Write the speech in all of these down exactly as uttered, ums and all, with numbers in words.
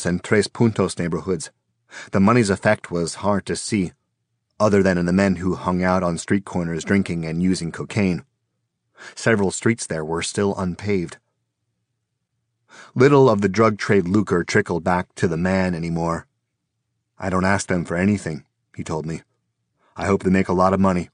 Ramos and Tres Puntos neighborhoods, the money's effect was hard to see, other than in the men who hung out on street corners drinking and using cocaine. Several streets there were still unpaved. Little of the drug trade lucre trickled back to the man anymore. "I don't ask them for anything," he told me. "I hope they make a lot of money.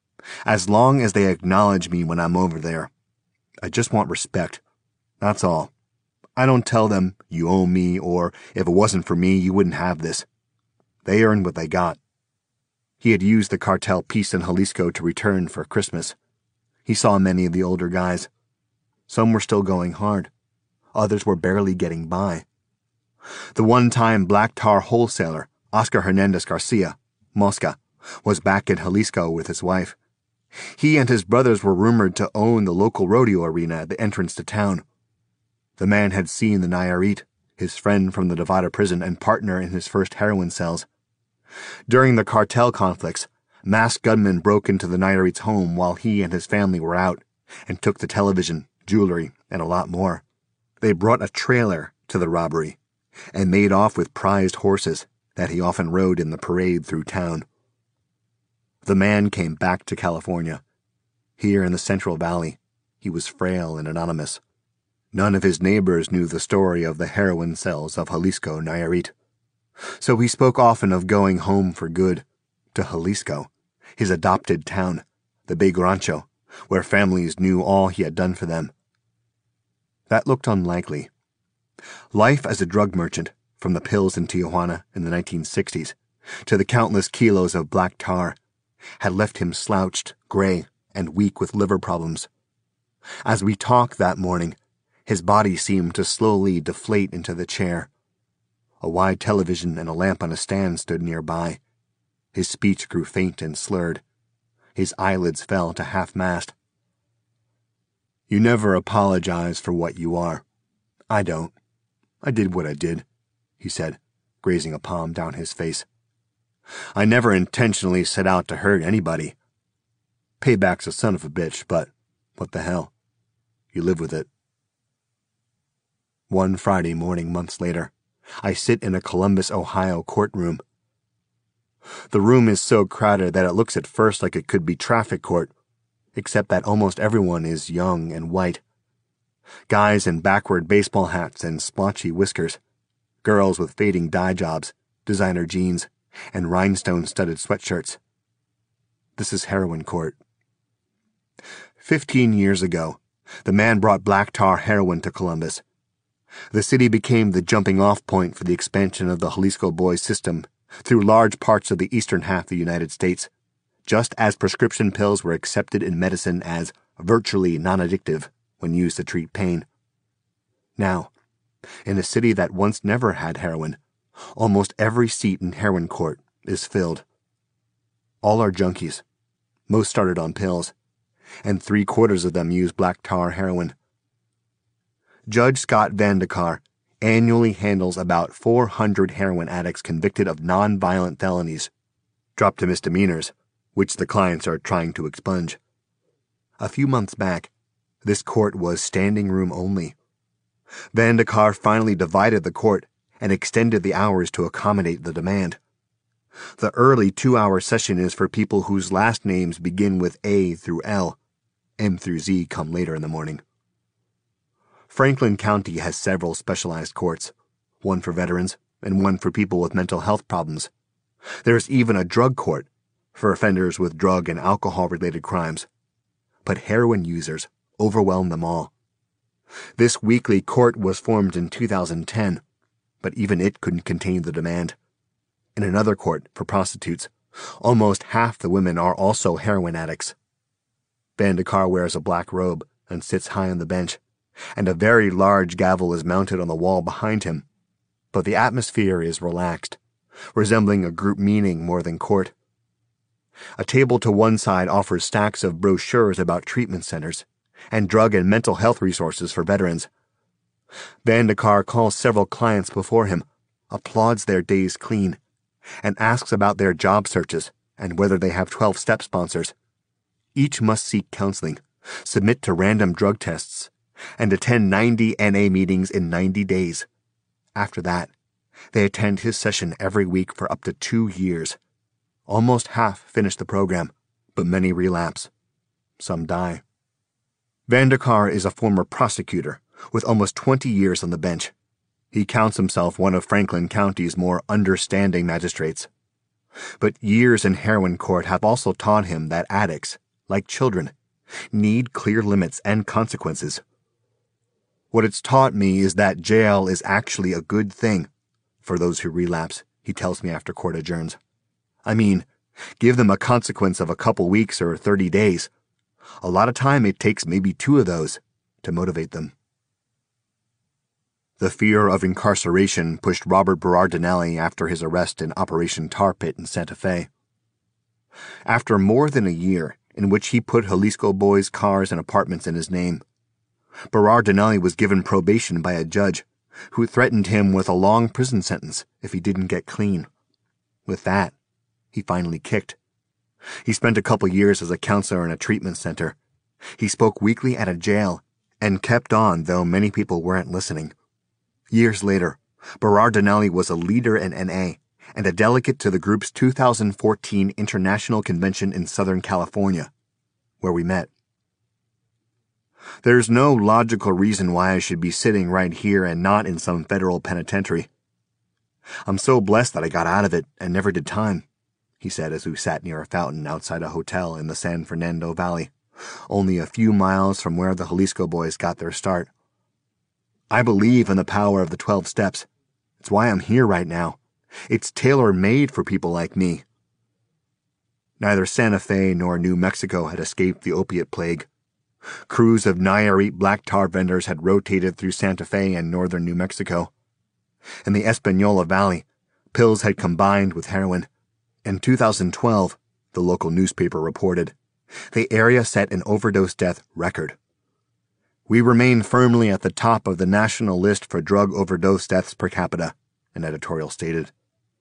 As long as they acknowledge me when I'm over there. I just want respect. That's all. I don't tell them, 'You owe me,' or 'If it wasn't for me, you wouldn't have this.' They earned what they got." He had used the cartel piece in Jalisco to return for Christmas. He saw many of the older guys. Some were still going hard. Others were barely getting by. The one-time black tar wholesaler, Oscar Hernandez Garcia, Mosca, was back in Jalisco with his wife. He and his brothers were rumored to own the local rodeo arena at the entrance to town. The man had seen the Nayarit, his friend from the Nevada prison and partner in his first heroin cells. During the cartel conflicts, masked gunmen broke into the Nayarit's home while he and his family were out and took the television, jewelry, and a lot more. They brought a trailer to the robbery and made off with prized horses that he often rode in the parade through town. The man came back to California. Here in the Central Valley, he was frail and anonymous. None of his neighbors knew the story of the heroin cells of Jalisco Nayarit. So he spoke often of going home for good, to Jalisco, his adopted town, the big rancho, where families knew all he had done for them. That looked unlikely. Life as a drug merchant, from the pills in Tijuana in the nineteen sixties to the countless kilos of black tar, had left him slouched, gray, and weak with liver problems. As we talked that morning, his body seemed to slowly deflate into the chair. A wide television and a lamp on a stand stood nearby. His speech grew faint and slurred. His eyelids fell to half-mast. "You never apologize for what you are. I don't. I did what I did," he said, grazing a palm down his face. "I never intentionally set out to hurt anybody. Payback's a son of a bitch, but what the hell? You live with it." One Friday morning months later, I sit in a Columbus, Ohio courtroom. The room is so crowded that it looks at first like it could be traffic court, except that almost everyone is young and white. Guys in backward baseball hats and splotchy whiskers, girls with fading dye jobs, designer jeans, and rhinestone-studded sweatshirts. This is heroin court. Fifteen years ago, the man brought black tar heroin to Columbus. The city became the jumping-off point for the expansion of the Jalisco Boys system through large parts of the eastern half of the United States, just as prescription pills were accepted in medicine as virtually non-addictive when used to treat pain. Now, in a city that once never had heroin, almost every seat in heroin court is filled. All are junkies. Most started on pills, and three-quarters of them use black tar heroin. Judge Scott Vandekar annually handles about four hundred heroin addicts convicted of non-violent felonies, dropped to misdemeanors, which the clients are trying to expunge. A few months back, this court was standing room only. Vandekar finally divided the court and extended the hours to accommodate the demand. The early two-hour session is for people whose last names begin with A through L. M through Z come later in the morning. Franklin County has several specialized courts, one for veterans and one for people with mental health problems. There's even a drug court for offenders with drug and alcohol-related crimes. But heroin users overwhelm them all. This weekly court was formed in two thousand ten, but even it couldn't contain the demand. In another court for prostitutes, almost half the women are also heroin addicts. Vandekar wears a black robe and sits high on the bench, and a very large gavel is mounted on the wall behind him, but the atmosphere is relaxed, resembling a group meeting more than court. A table to one side offers stacks of brochures about treatment centers and drug and mental health resources for veterans. Vandekar calls several clients before him, applauds their days clean, and asks about their job searches and whether they have twelve-step sponsors. Each must seek counseling, submit to random drug tests, and attend ninety N A meetings in ninety days. After that, They attend his session every week for up to two years. Almost half finish the program, but many relapse. Some die. Vandekar is a former prosecutor with almost twenty years on the bench. He counts himself one of Franklin County's more understanding magistrates. But years in heroin court have also taught him that addicts, like children, need clear limits and consequences. What it's taught me is that jail is actually a good thing for those who relapse, he tells me after court adjourns. I mean, give them a consequence of a couple weeks or thirty days. A lot of time it takes maybe two of those to motivate them. The fear of incarceration pushed Robert Berardinelli after his arrest in Operation Tar Pit in Santa Fe. After more than a year in which he put Jalisco boys' cars and apartments in his name, Berardinelli was given probation by a judge who threatened him with a long prison sentence if he didn't get clean. With that, he finally kicked. He spent a couple years as a counselor in a treatment center. He spoke weekly at a jail and kept on, though many people weren't listening. Years later, Berardinelli was a leader in N A and a delegate to the group's two thousand fourteen International Convention in Southern California, where we met. There's no logical reason why I should be sitting right here and not in some federal penitentiary. I'm so blessed that I got out of it and never did time, he said as we sat near a fountain outside a hotel in the San Fernando Valley, only a few miles from where the Jalisco boys got their start. I believe in the power of the twelve steps. It's why I'm here right now. It's tailor-made for people like me. Neither Santa Fe nor New Mexico had escaped the opiate plague. Crews of Nayarit black tar vendors had rotated through Santa Fe and northern New Mexico. In the Espanola Valley, pills had combined with heroin. In two thousand twelve, the local newspaper reported, the area set an overdose death record. We remain firmly at the top of the national list for drug overdose deaths per capita, an editorial stated.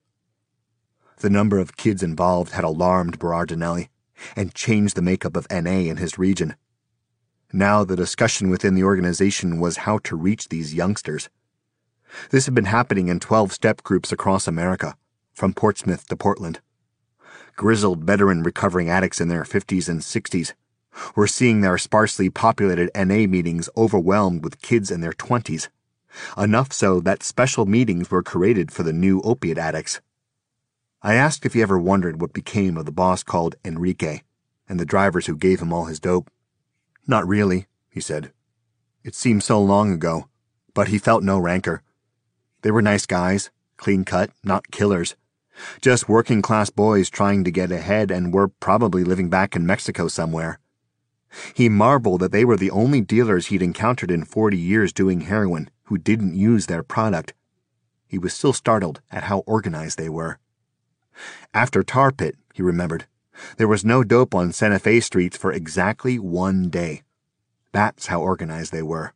The number of kids involved had alarmed Berardinelli and changed the makeup of N A in his region. Now the discussion within the organization was how to reach these youngsters. This had been happening in twelve-step groups across America, from Portsmouth to Portland. Grizzled veteran recovering addicts in their fifties and sixties were seeing their sparsely populated N A meetings overwhelmed with kids in their twenties, enough so that special meetings were created for the new opiate addicts. I asked if he ever wondered what became of the boss called Enrique and the drivers who gave him all his dope. Not really, he said. It seemed so long ago, but he felt no rancor. They were nice guys, clean-cut, not killers. Just working-class boys trying to get ahead and were probably living back in Mexico somewhere. He marveled that they were the only dealers he'd encountered in forty years doing heroin who didn't use their product. He was still startled at how organized they were. After Tar Pit, he remembered, there was no dope on Santa Fe streets for exactly one day. That's how organized they were.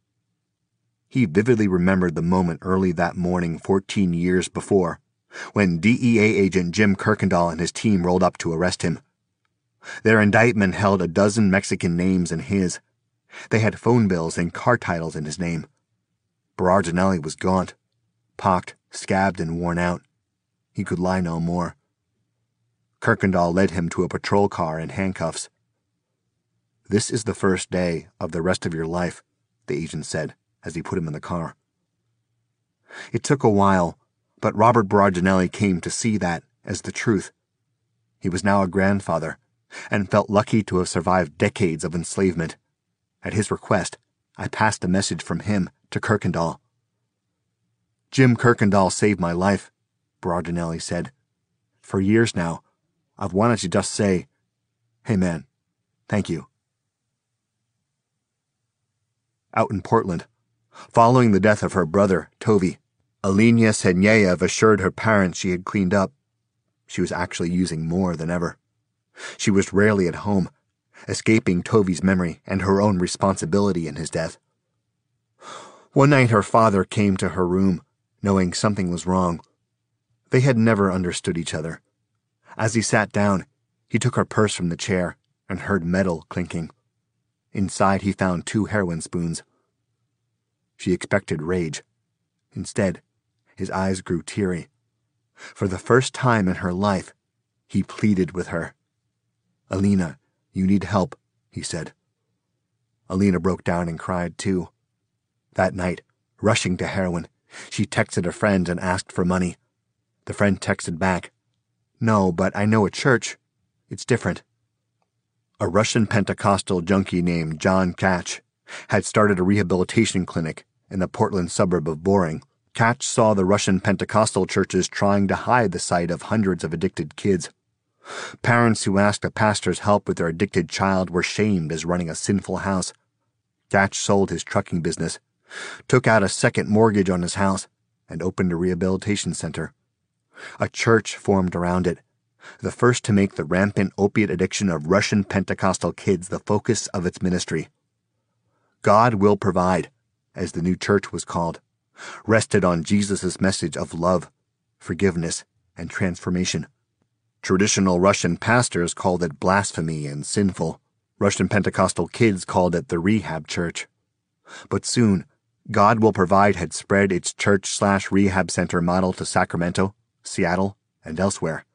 He vividly remembered the moment early that morning fourteen years before, when D E A agent Jim Kirkendall and his team rolled up to arrest him. Their indictment held a dozen Mexican names in his. They had phone bills and car titles in his name. Berardinelli was gaunt, pocked, scabbed, and worn out. He could lie no more. Kirkendall led him to a patrol car in handcuffs. This is the first day of the rest of your life, the agent said as he put him in the car. It took a while, but Robert Berardinelli came to see that as the truth. He was now a grandfather and felt lucky to have survived decades of enslavement. At his request, I passed a message from him to Kirkendall. Jim Kirkendall saved my life, Berardinelli said. For years now, I've wanted to just say, hey man, thank you. Out in Portland, following the death of her brother, Tovi, Alenia Senyev assured her parents she had cleaned up. She was actually using more than ever. She was rarely at home, escaping Tovi's memory and her own responsibility in his death. One night her father came to her room, knowing something was wrong. They had never understood each other. As he sat down, he took her purse from the chair and heard metal clinking. Inside he found two heroin spoons. She expected rage. Instead, His eyes grew teary. For the first time in her life, he pleaded with her. "Alina, you need help," he said. Alina broke down and cried too. That night, rushing to heroin, she texted a friend and asked for money. The friend texted back, "No, but I know a church. It's different." A Russian Pentecostal junkie named John Katch had started a rehabilitation clinic in the Portland suburb of Boring. Katch saw the Russian Pentecostal churches trying to hide the sight of hundreds of addicted kids. Parents who asked a pastor's help with their addicted child were shamed as running a sinful house. Katch sold his trucking business, took out a second mortgage on his house, and opened a rehabilitation center. A church formed around it, the first to make the rampant opiate addiction of Russian Pentecostal kids the focus of its ministry. God Will Provide, as the new church was called, rested on Jesus' message of love, forgiveness, and transformation. Traditional Russian pastors called it blasphemy and sinful. Russian Pentecostal kids called it the rehab church. But soon, God Will Provide had spread its church-slash-rehab center model to Sacramento, Seattle, and elsewhere.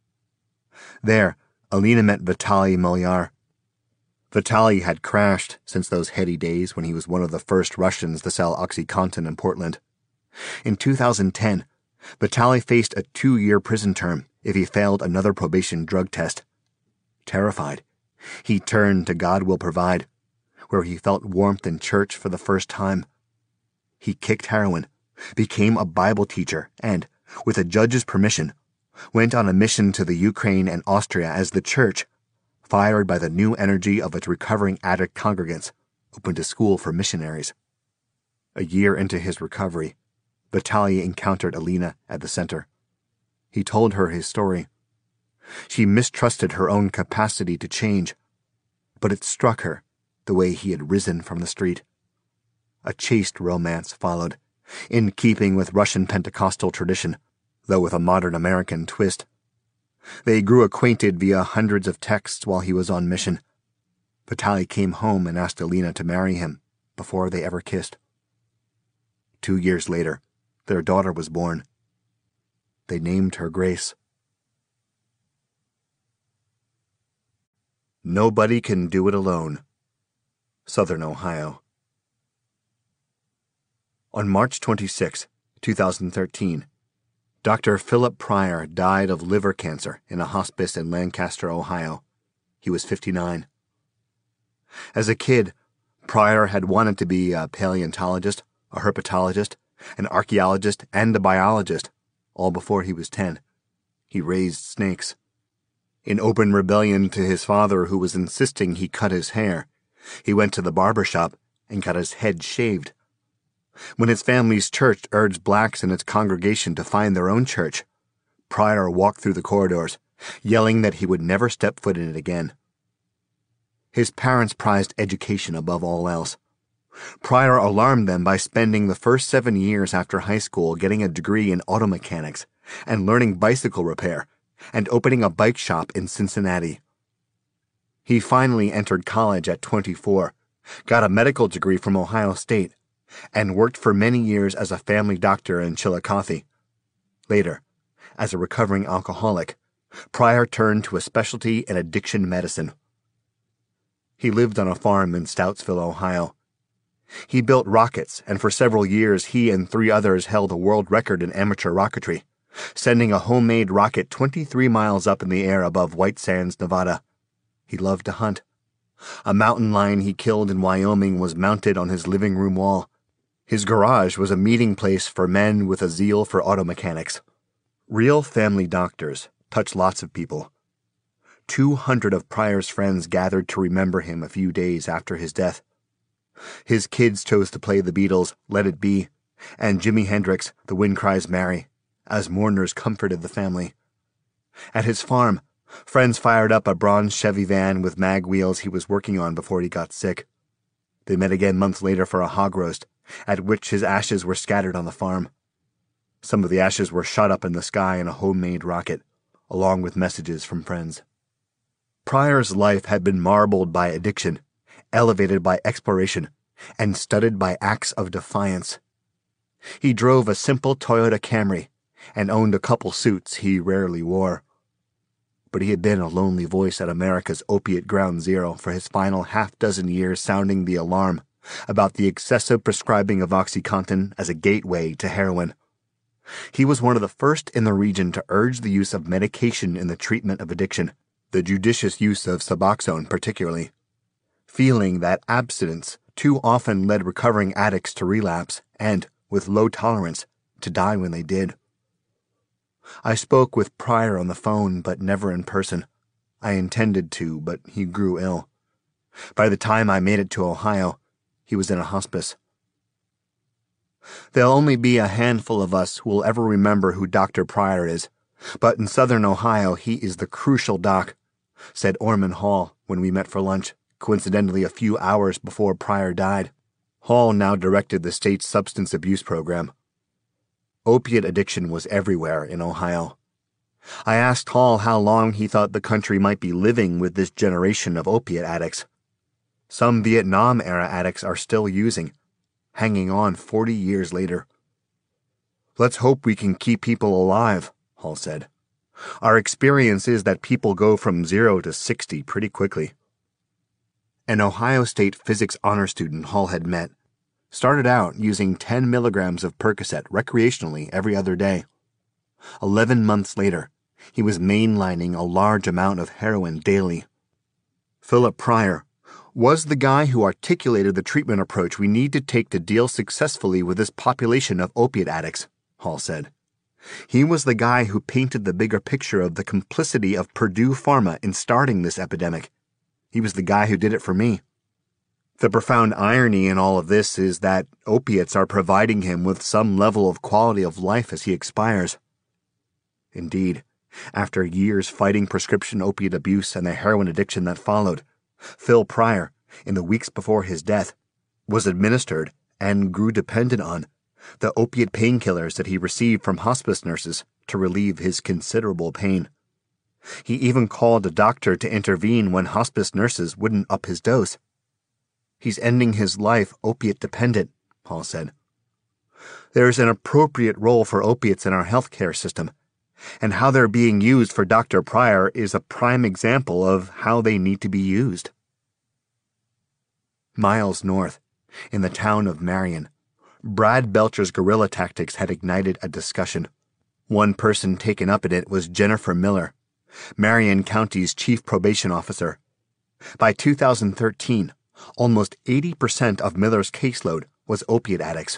There, Alina met Vitaly Molyar. Vitaly had crashed since those heady days when he was one of the first Russians to sell OxyContin in Portland. In two thousand ten, Vitaly faced a two-year prison term if he failed another probation drug test. Terrified, he turned to God Will Provide, where he felt warmth in church for the first time. He kicked heroin, became a Bible teacher, and, with a judge's permission, went on a mission to the Ukraine and Austria as the church, fired by the new energy of its recovering addict congregants, opened a school for missionaries. A year into his recovery, Vitaly encountered Alina at the center. He told her his story. She mistrusted her own capacity to change, but it struck her the way he had risen from the street. A chaste romance followed, in keeping with Russian Pentecostal tradition, though with a modern American twist. They grew acquainted via hundreds of texts while he was on mission. Vitaly came home and asked Alina to marry him before they ever kissed. Two years later, their daughter was born. They named her Grace. Nobody Can Do It Alone. Southern Ohio. On March twenty-sixth, two thousand thirteen, Doctor Philip Pryor died of liver cancer in a hospice in Lancaster, Ohio. He was fifty-nine. As a kid, Pryor had wanted to be a paleontologist, a herpetologist, an archaeologist, and a biologist, all before he was ten. He raised snakes. In open rebellion to his father, who was insisting he cut his hair, he went to the barber shop and got his head shaved. When his family's church urged blacks in its congregation to find their own church, Pryor walked through the corridors, yelling that he would never step foot in it again. His parents prized education above all else. Pryor alarmed them by spending the first seven years after high school getting a degree in auto mechanics and learning bicycle repair and opening a bike shop in Cincinnati. He finally entered college at twenty-four, got a medical degree from Ohio State, and worked for many years as a family doctor in Chillicothe. Later, as a recovering alcoholic, Pryor turned to a specialty in addiction medicine. He lived on a farm in Stoutsville, Ohio. He built rockets, and for several years he and three others held a world record in amateur rocketry, sending a homemade rocket twenty-three miles up in the air above White Sands, Nevada. He loved to hunt. A mountain lion he killed in Wyoming was mounted on his living room wall. His garage was a meeting place for men with a zeal for auto mechanics. Real family doctors touch lots of people. Two hundred of Pryor's friends gathered to remember him a few days after his death. His kids chose to play the Beatles' Let It Be and Jimi Hendrix' The Wind Cries Mary, as mourners comforted the family. At his farm, friends fired up a bronze Chevy van with mag wheels he was working on before he got sick. They met again months later for a hog roast, at which his ashes were scattered on the farm. Some of the ashes were shot up in the sky in a homemade rocket, along with messages from friends. Pryor's life had been marbled by addiction, elevated by exploration, and studded by acts of defiance. He drove a simple Toyota Camry and owned a couple suits he rarely wore. But he had been a lonely voice at America's opiate ground zero for his final half-dozen years, sounding the alarm about the excessive prescribing of OxyContin as a gateway to heroin. He was one of the first in the region to urge the use of medication in the treatment of addiction, the judicious use of Suboxone particularly, feeling that abstinence too often led recovering addicts to relapse and, with low tolerance, to die when they did. I spoke with Pryor on the phone, but never in person. I intended to, but he grew ill. By the time I made it to Ohio, he was in a hospice. There'll only be a handful of us who will ever remember who Doctor Pryor is, but in southern Ohio he is the crucial doc, said Orman Hall when we met for lunch, coincidentally a few hours before Pryor died. Hall now directed the state's substance abuse program. Opiate addiction was everywhere in Ohio. I asked Hall how long he thought the country might be living with this generation of opiate addicts. Some Vietnam-era addicts are still using, hanging on forty years later. Let's hope we can keep people alive, Hall said. Our experience is that people go from zero to sixty pretty quickly. An Ohio State physics honor student Hall had met started out using ten milligrams of Percocet recreationally every other day. Eleven months later, he was mainlining a large amount of heroin daily. Philip Pryor was the guy who articulated the treatment approach we need to take to deal successfully with this population of opiate addicts, Hall said. He was the guy who painted the bigger picture of the complicity of Purdue Pharma in starting this epidemic. He was the guy who did it for me. The profound irony in all of this is that opiates are providing him with some level of quality of life as he expires. Indeed, after years fighting prescription opiate abuse and the heroin addiction that followed, Phil Pryor, in the weeks before his death, was administered, and grew dependent on, the opiate painkillers that he received from hospice nurses to relieve his considerable pain. He even called a doctor to intervene when hospice nurses wouldn't up his dose. He's ending his life opiate-dependent, Hall said. There's an appropriate role for opiates in our healthcare system, and how they're being used for Doctor Pryor is a prime example of how they need to be used. Miles north, in the town of Marion, Brad Belcher's guerrilla tactics had ignited a discussion. One person taken up in it was Jennifer Miller, Marion County's chief probation officer. By two thousand thirteen, almost eighty percent of Miller's caseload was opiate addicts.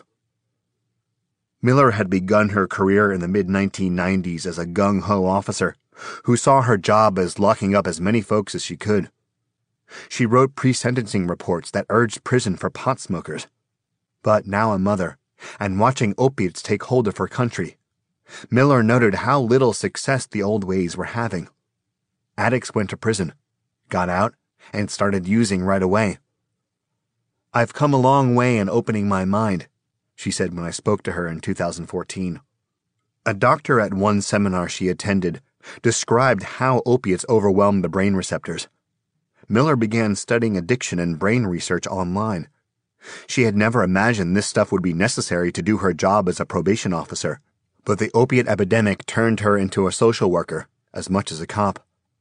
Miller had begun her career in the mid nineteen nineties as a gung-ho officer who saw her job as locking up as many folks as she could. She wrote pre-sentencing reports that urged prison for pot smokers. But now a mother, and watching opiates take hold of her country, Miller noted how little success the old ways were having. Addicts went to prison, got out, and started using right away. I've come a long way in opening my mind, she said when I spoke to her in two thousand fourteen. A doctor at one seminar she attended described how opiates overwhelmed the brain receptors. Miller began studying addiction and brain research online. She had never imagined this stuff would be necessary to do her job as a probation officer, but the opiate epidemic turned her into a social worker as much as a cop.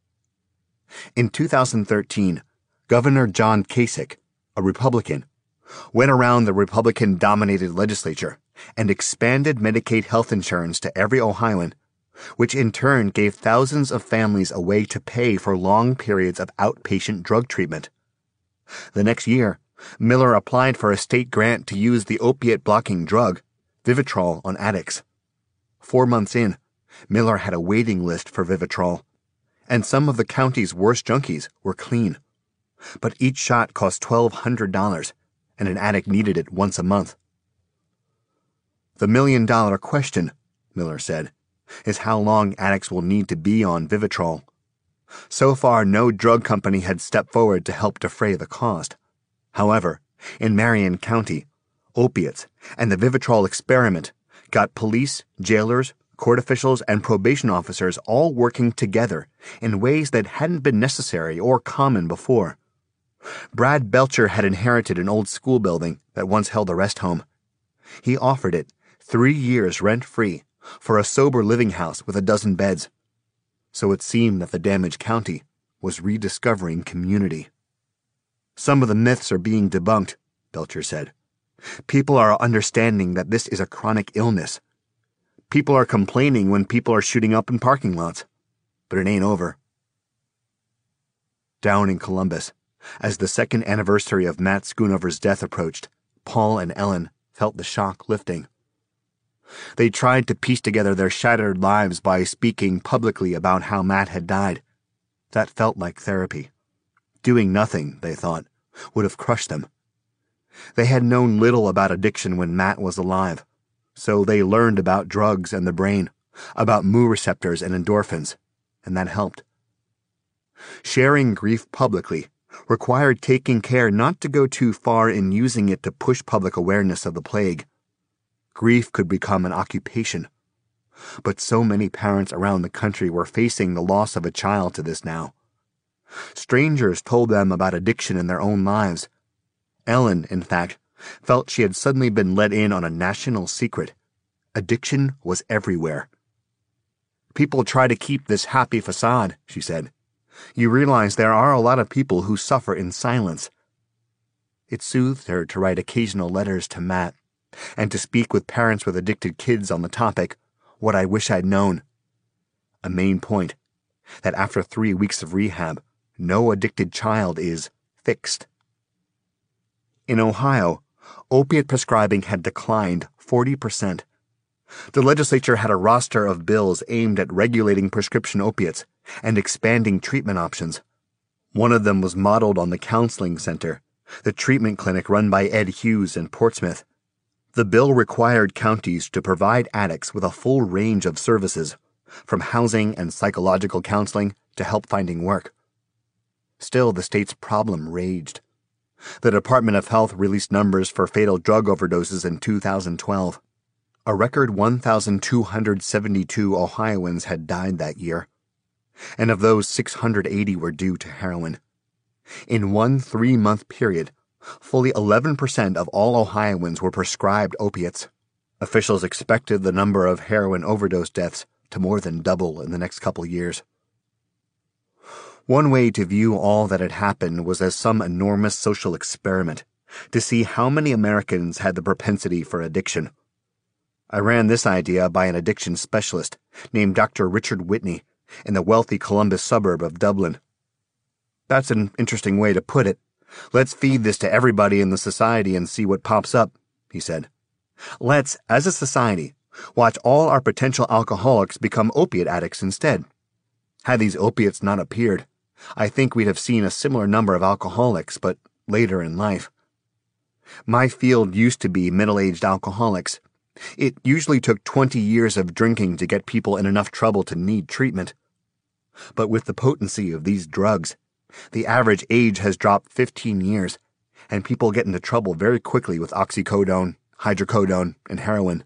In two thousand thirteen, Governor John Kasich, a Republican, went around the Republican-dominated legislature and expanded Medicaid health insurance to every Ohioan, which in turn gave thousands of families a way to pay for long periods of outpatient drug treatment. The next year, Miller applied for a state grant to use the opiate-blocking drug, Vivitrol, on addicts. Four months in, Miller had a waiting list for Vivitrol, and some of the county's worst junkies were clean. But each shot cost twelve hundred dollars, and an addict needed it once a month. The million-dollar question, Miller said, is how long addicts will need to be on Vivitrol. So far, no drug company had stepped forward to help defray the cost. However, in Marion County, opiates and the Vivitrol experiment got police, jailers, court officials, and probation officers all working together in ways that hadn't been necessary or common before. Brad Belcher had inherited an old school building that once held a rest home. He offered it Three years rent-free for a sober living house with a dozen beds. So it seemed that the damaged county was rediscovering community. Some of the myths are being debunked, Belcher said. People are understanding that this is a chronic illness. People are complaining when people are shooting up in parking lots. But it ain't over. Down in Columbus, as the second anniversary of Matt Schoonover's death approached, Paul and Ellen felt the shock lifting. They tried to piece together their shattered lives by speaking publicly about how Matt had died. That felt like therapy. Doing nothing, they thought, would have crushed them. They had known little about addiction when Matt was alive, so they learned about drugs and the brain, about mu receptors and endorphins, and that helped. Sharing grief publicly required taking care not to go too far in using it to push public awareness of the plague. Grief could become an occupation. But so many parents around the country were facing the loss of a child to this now. Strangers told them about addiction in their own lives. Ellen, in fact, felt she had suddenly been let in on a national secret. Addiction was everywhere. People try to keep this happy facade, she said. You realize there are a lot of people who suffer in silence. It soothed her to write occasional letters to Matt, and to speak with parents with addicted kids on the topic, what I wish I'd known. A main point, that after three weeks of rehab, no addicted child is fixed. In Ohio, opiate prescribing had declined forty percent. The legislature had a roster of bills aimed at regulating prescription opiates and expanding treatment options. One of them was modeled on the Counseling Center, the treatment clinic run by Ed Hughes in Portsmouth. The bill required counties to provide addicts with a full range of services, from housing and psychological counseling to help finding work. Still, the state's problem raged. The Department of Health released numbers for fatal drug overdoses in two thousand twelve. A record one thousand two hundred seventy-two Ohioans had died that year, and of those, six hundred eighty were due to heroin. In one three-month period, fully eleven percent of all Ohioans were prescribed opiates. Officials expected the number of heroin overdose deaths to more than double in the next couple years. One way to view all that had happened was as some enormous social experiment, to see how many Americans had the propensity for addiction. I ran this idea by an addiction specialist named Doctor Richard Whitney in the wealthy Columbus suburb of Dublin. That's an interesting way to put it. Let's feed this to everybody in the society and see what pops up, he said. Let's, as a society, watch all our potential alcoholics become opiate addicts instead. Had these opiates not appeared, I think we'd have seen a similar number of alcoholics, but later in life. My field used to be middle-aged alcoholics. It usually took twenty years of drinking to get people in enough trouble to need treatment. But with the potency of these drugs, the average age has dropped fifteen years, and people get into trouble very quickly with oxycodone, hydrocodone, and heroin.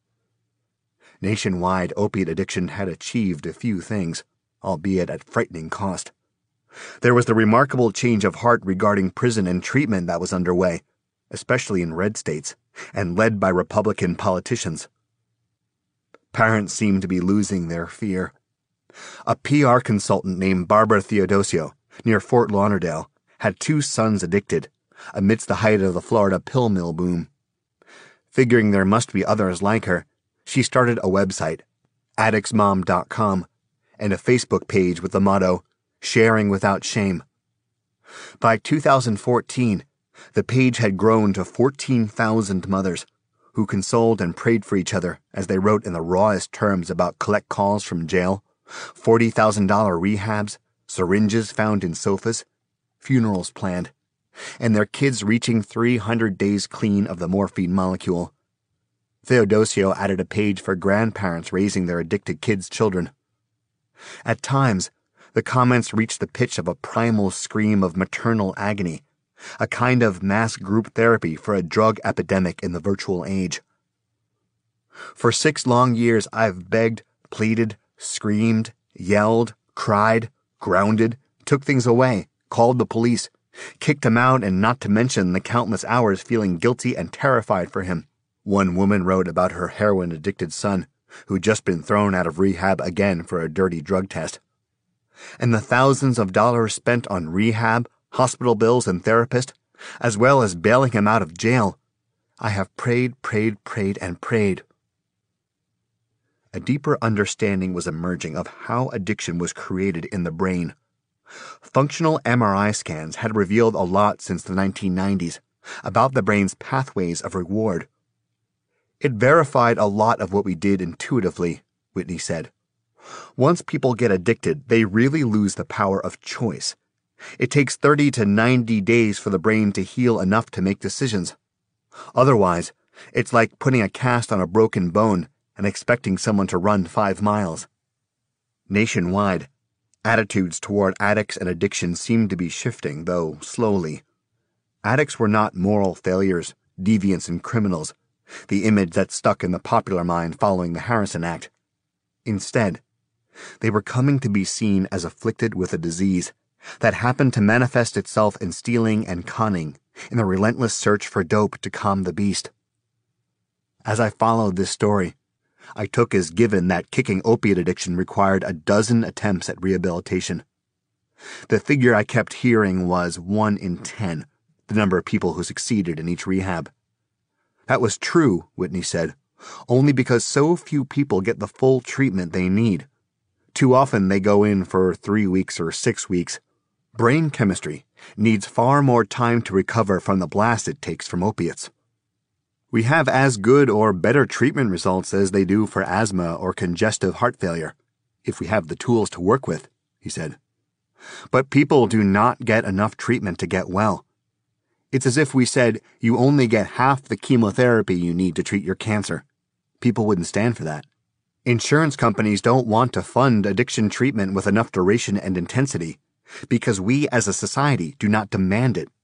Nationwide, opiate addiction had achieved a few things, albeit at frightening cost. There was the remarkable change of heart regarding prison and treatment that was underway, especially in red states, and led by Republican politicians. Parents seemed to be losing their fear. A P R consultant named Barbara Theodosio, near Fort Lauderdale, had two sons addicted, amidst the height of the Florida pill mill boom. Figuring there must be others like her, she started a website, addicts mom dot com, and a Facebook page with the motto, Sharing Without Shame. By two thousand fourteen, the page had grown to fourteen thousand mothers, who consoled and prayed for each other as they wrote in the rawest terms about collect calls from jail, forty thousand dollars rehabs, syringes found in sofas, funerals planned, and their kids reaching three hundred days clean of the morphine molecule. Theodosio added a page for grandparents raising their addicted kids' children. At times, the comments reached the pitch of a primal scream of maternal agony, a kind of mass group therapy for a drug epidemic in the virtual age. For six long years, I've begged, pleaded, screamed, yelled, cried, grounded, took things away, called the police, kicked him out, and not to mention the countless hours feeling guilty and terrified for him, One woman wrote about her heroin-addicted son, who'd just been thrown out of rehab again for a dirty drug test. And the thousands of dollars spent on rehab, hospital bills, and therapists, as well as bailing him out of jail. I have prayed, prayed, prayed, and prayed. A deeper understanding was emerging of how addiction was created in the brain. Functional M R I scans had revealed a lot since the nineteen nineties about the brain's pathways of reward. It verified a lot of what we did intuitively, Whitney said. Once people get addicted, they really lose the power of choice. It takes thirty to ninety days for the brain to heal enough to make decisions. Otherwise, it's like putting a cast on a broken bone and expecting someone to run five miles. Nationwide, attitudes toward addicts and addiction seemed to be shifting, though slowly. Addicts were not moral failures, deviants, and criminals, the image that stuck in the popular mind following the Harrison Act. Instead, they were coming to be seen as afflicted with a disease that happened to manifest itself in stealing and conning, in the relentless search for dope to calm the beast. As I followed this story, I took as given that kicking opiate addiction required a dozen attempts at rehabilitation. The figure I kept hearing was one in ten, the number of people who succeeded in each rehab. That was true, Whitney said, only because so few people get the full treatment they need. Too often they go in for three weeks or six weeks. Brain chemistry needs far more time to recover from the blast it takes from opiates. We have as good or better treatment results as they do for asthma or congestive heart failure, if we have the tools to work with, he said. But people do not get enough treatment to get well. It's as if we said you only get half the chemotherapy you need to treat your cancer. People wouldn't stand for that. Insurance companies don't want to fund addiction treatment with enough duration and intensity because we as a society do not demand it.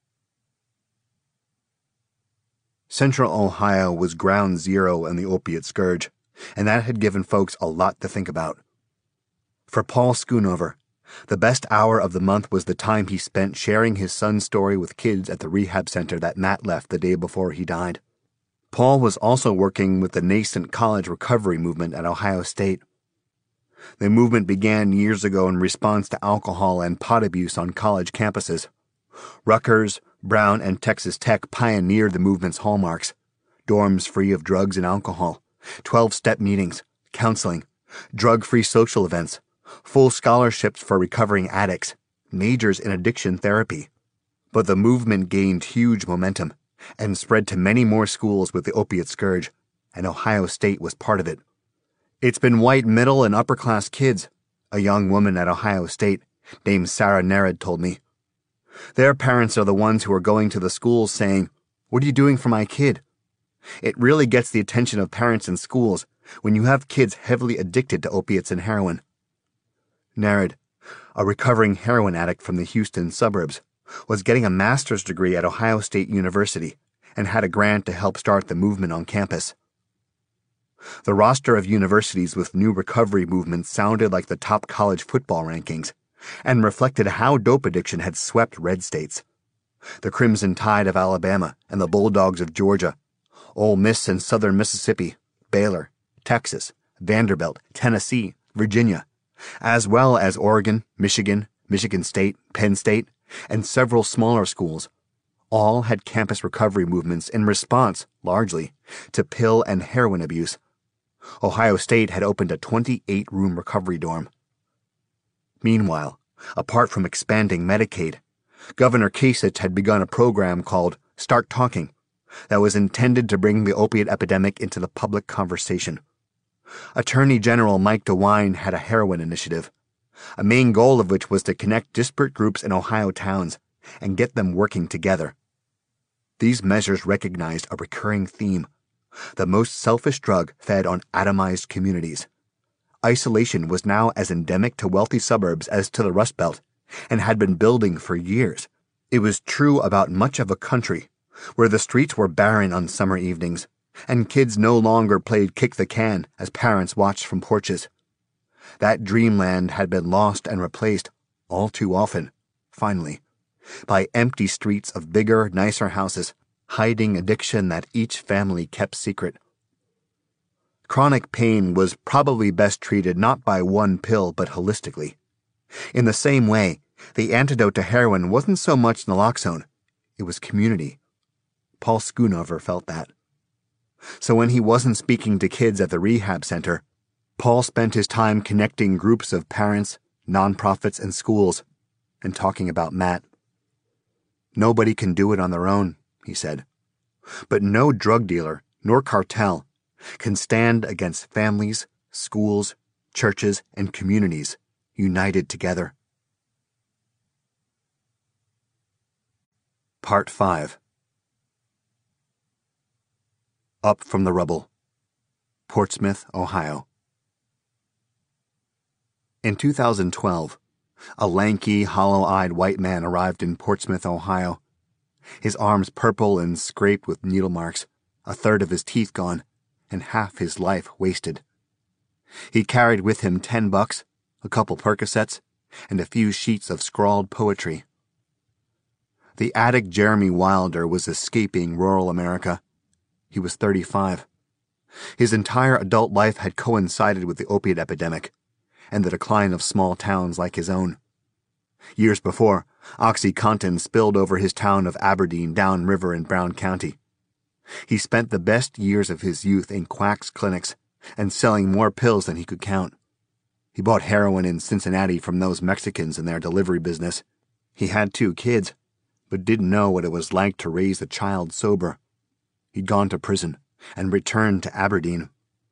Central Ohio was ground zero in the opiate scourge, and that had given folks a lot to think about. For Paul Schoonover, the best hour of the month was the time he spent sharing his son's story with kids at the rehab center that Matt left the day before he died. Paul was also working with the nascent college recovery movement at Ohio State. The movement began years ago in response to alcohol and pot abuse on college campuses. Rutgers, Brown, and Texas Tech pioneered the movement's hallmarks: dorms free of drugs and alcohol, twelve-step meetings, counseling, drug-free social events, full scholarships for recovering addicts, majors in addiction therapy. But the movement gained huge momentum and spread to many more schools with the opiate scourge, and Ohio State was part of it. It's been white middle and upper-class kids, a young woman at Ohio State named Sarah Nerid told me. Their parents are the ones who are going to the schools saying, "What are you doing for my kid?" It really gets the attention of parents in schools when you have kids heavily addicted to opiates and heroin. Nerid, a recovering heroin addict from the Houston suburbs, was getting a master's degree at Ohio State University and had a grant to help start the movement on campus. The roster of universities with new recovery movements sounded like the top college football rankings and reflected how dope addiction had swept red states. The Crimson Tide of Alabama and the Bulldogs of Georgia, Ole Miss and Southern Mississippi, Baylor, Texas, Vanderbilt, Tennessee, Virginia, as well as Oregon, Michigan, Michigan State, Penn State, and several smaller schools, all had campus recovery movements in response, largely, to pill and heroin abuse. Ohio State had opened a twenty-eight room recovery dorm. Meanwhile, apart from expanding Medicaid, Governor Kasich had begun a program called Start Talking that was intended to bring the opiate epidemic into the public conversation. Attorney General Mike DeWine had a heroin initiative, a main goal of which was to connect disparate groups in Ohio towns and get them working together. These measures recognized a recurring theme: the most selfish drug fed on atomized communities. Isolation was now as endemic to wealthy suburbs as to the Rust Belt, and had been building for years. It was true about much of a country, where the streets were barren on summer evenings, and kids no longer played kick the can as parents watched from porches. That dreamland had been lost and replaced, all too often, finally, by empty streets of bigger, nicer houses, hiding addiction that each family kept secret. Chronic pain was probably best treated not by one pill but holistically. In the same way, the antidote to heroin wasn't so much naloxone, it was community. Paul Schoonover felt that. So when he wasn't speaking to kids at the rehab center, Paul spent his time connecting groups of parents, nonprofits, and schools, and talking about Matt. Nobody can do it on their own, he said. But no drug dealer, nor cartel, can stand against families, schools, churches, and communities united together. Part five. Up from the Rubble, Portsmouth, Ohio. In two thousand twelve, a lanky, hollow-eyed white man arrived in Portsmouth, Ohio. His arms purple and scraped with needle marks, a third of his teeth gone, and half his life wasted. He carried with him ten bucks, a couple Percocets, and a few sheets of scrawled poetry. The addict Jeremy Wilder was escaping rural America. He was thirty-five. His entire adult life had coincided with the opiate epidemic and the decline of small towns like his own. Years before, OxyContin spilled over his town of Aberdeen downriver in Brown County. He spent the best years of his youth in quacks' clinics and selling more pills than he could count. He bought heroin in Cincinnati from those Mexicans in their delivery business. He had two kids, but didn't know what it was like to raise a child sober. He'd gone to prison and returned to Aberdeen.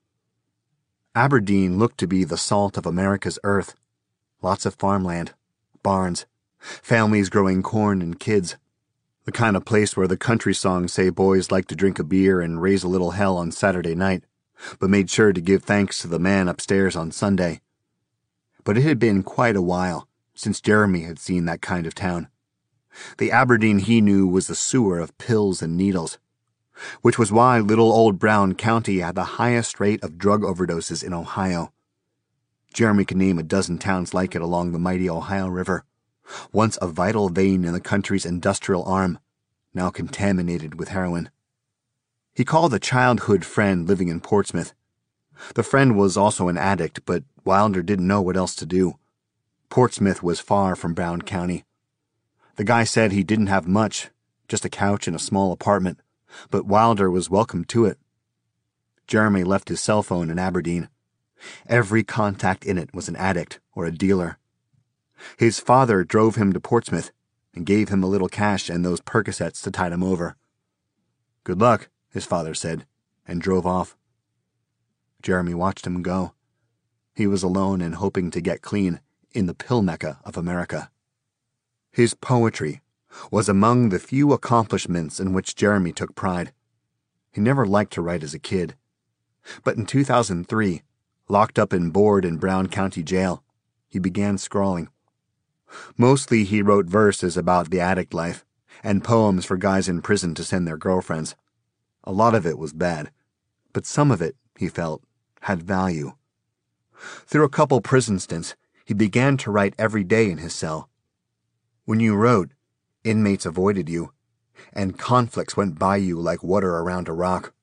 Aberdeen looked to be the salt of America's earth. Lots of farmland, barns, families growing corn and kids. The kind of place where the country songs say boys like to drink a beer and raise a little hell on Saturday night, but made sure to give thanks to the man upstairs on Sunday. But it had been quite a while since Jeremy had seen that kind of town. The Aberdeen he knew was a sewer of pills and needles, which was why little old Brown County had the highest rate of drug overdoses in Ohio. Jeremy could name a dozen towns like it along the mighty Ohio River, once a vital vein in the country's industrial arm, now contaminated with heroin. He called a childhood friend living in Portsmouth. The friend was also an addict, but Wilder didn't know what else to do. Portsmouth was far from Brown County. The guy said he didn't have much, just a couch and a small apartment, but Wilder was welcome to it. Jeremy left his cell phone in Aberdeen. Every contact in it was an addict or a dealer. His father drove him to Portsmouth and gave him a little cash and those Percocets to tide him over. "Good luck," his father said, and drove off. Jeremy watched him go. He was alone and hoping to get clean in the pill mecca of America. His poetry was among the few accomplishments in which Jeremy took pride. He never liked to write as a kid. But in two thousand three, locked up and bored in Brown County Jail, he began scrawling. Mostly he wrote verses about the addict life and poems for guys in prison to send their girlfriends. A lot of it was bad, but some of it, he felt, had value. Through a couple prison stints, he began to write every day in his cell. When you wrote, inmates avoided you, and conflicts went by you like water around a rock.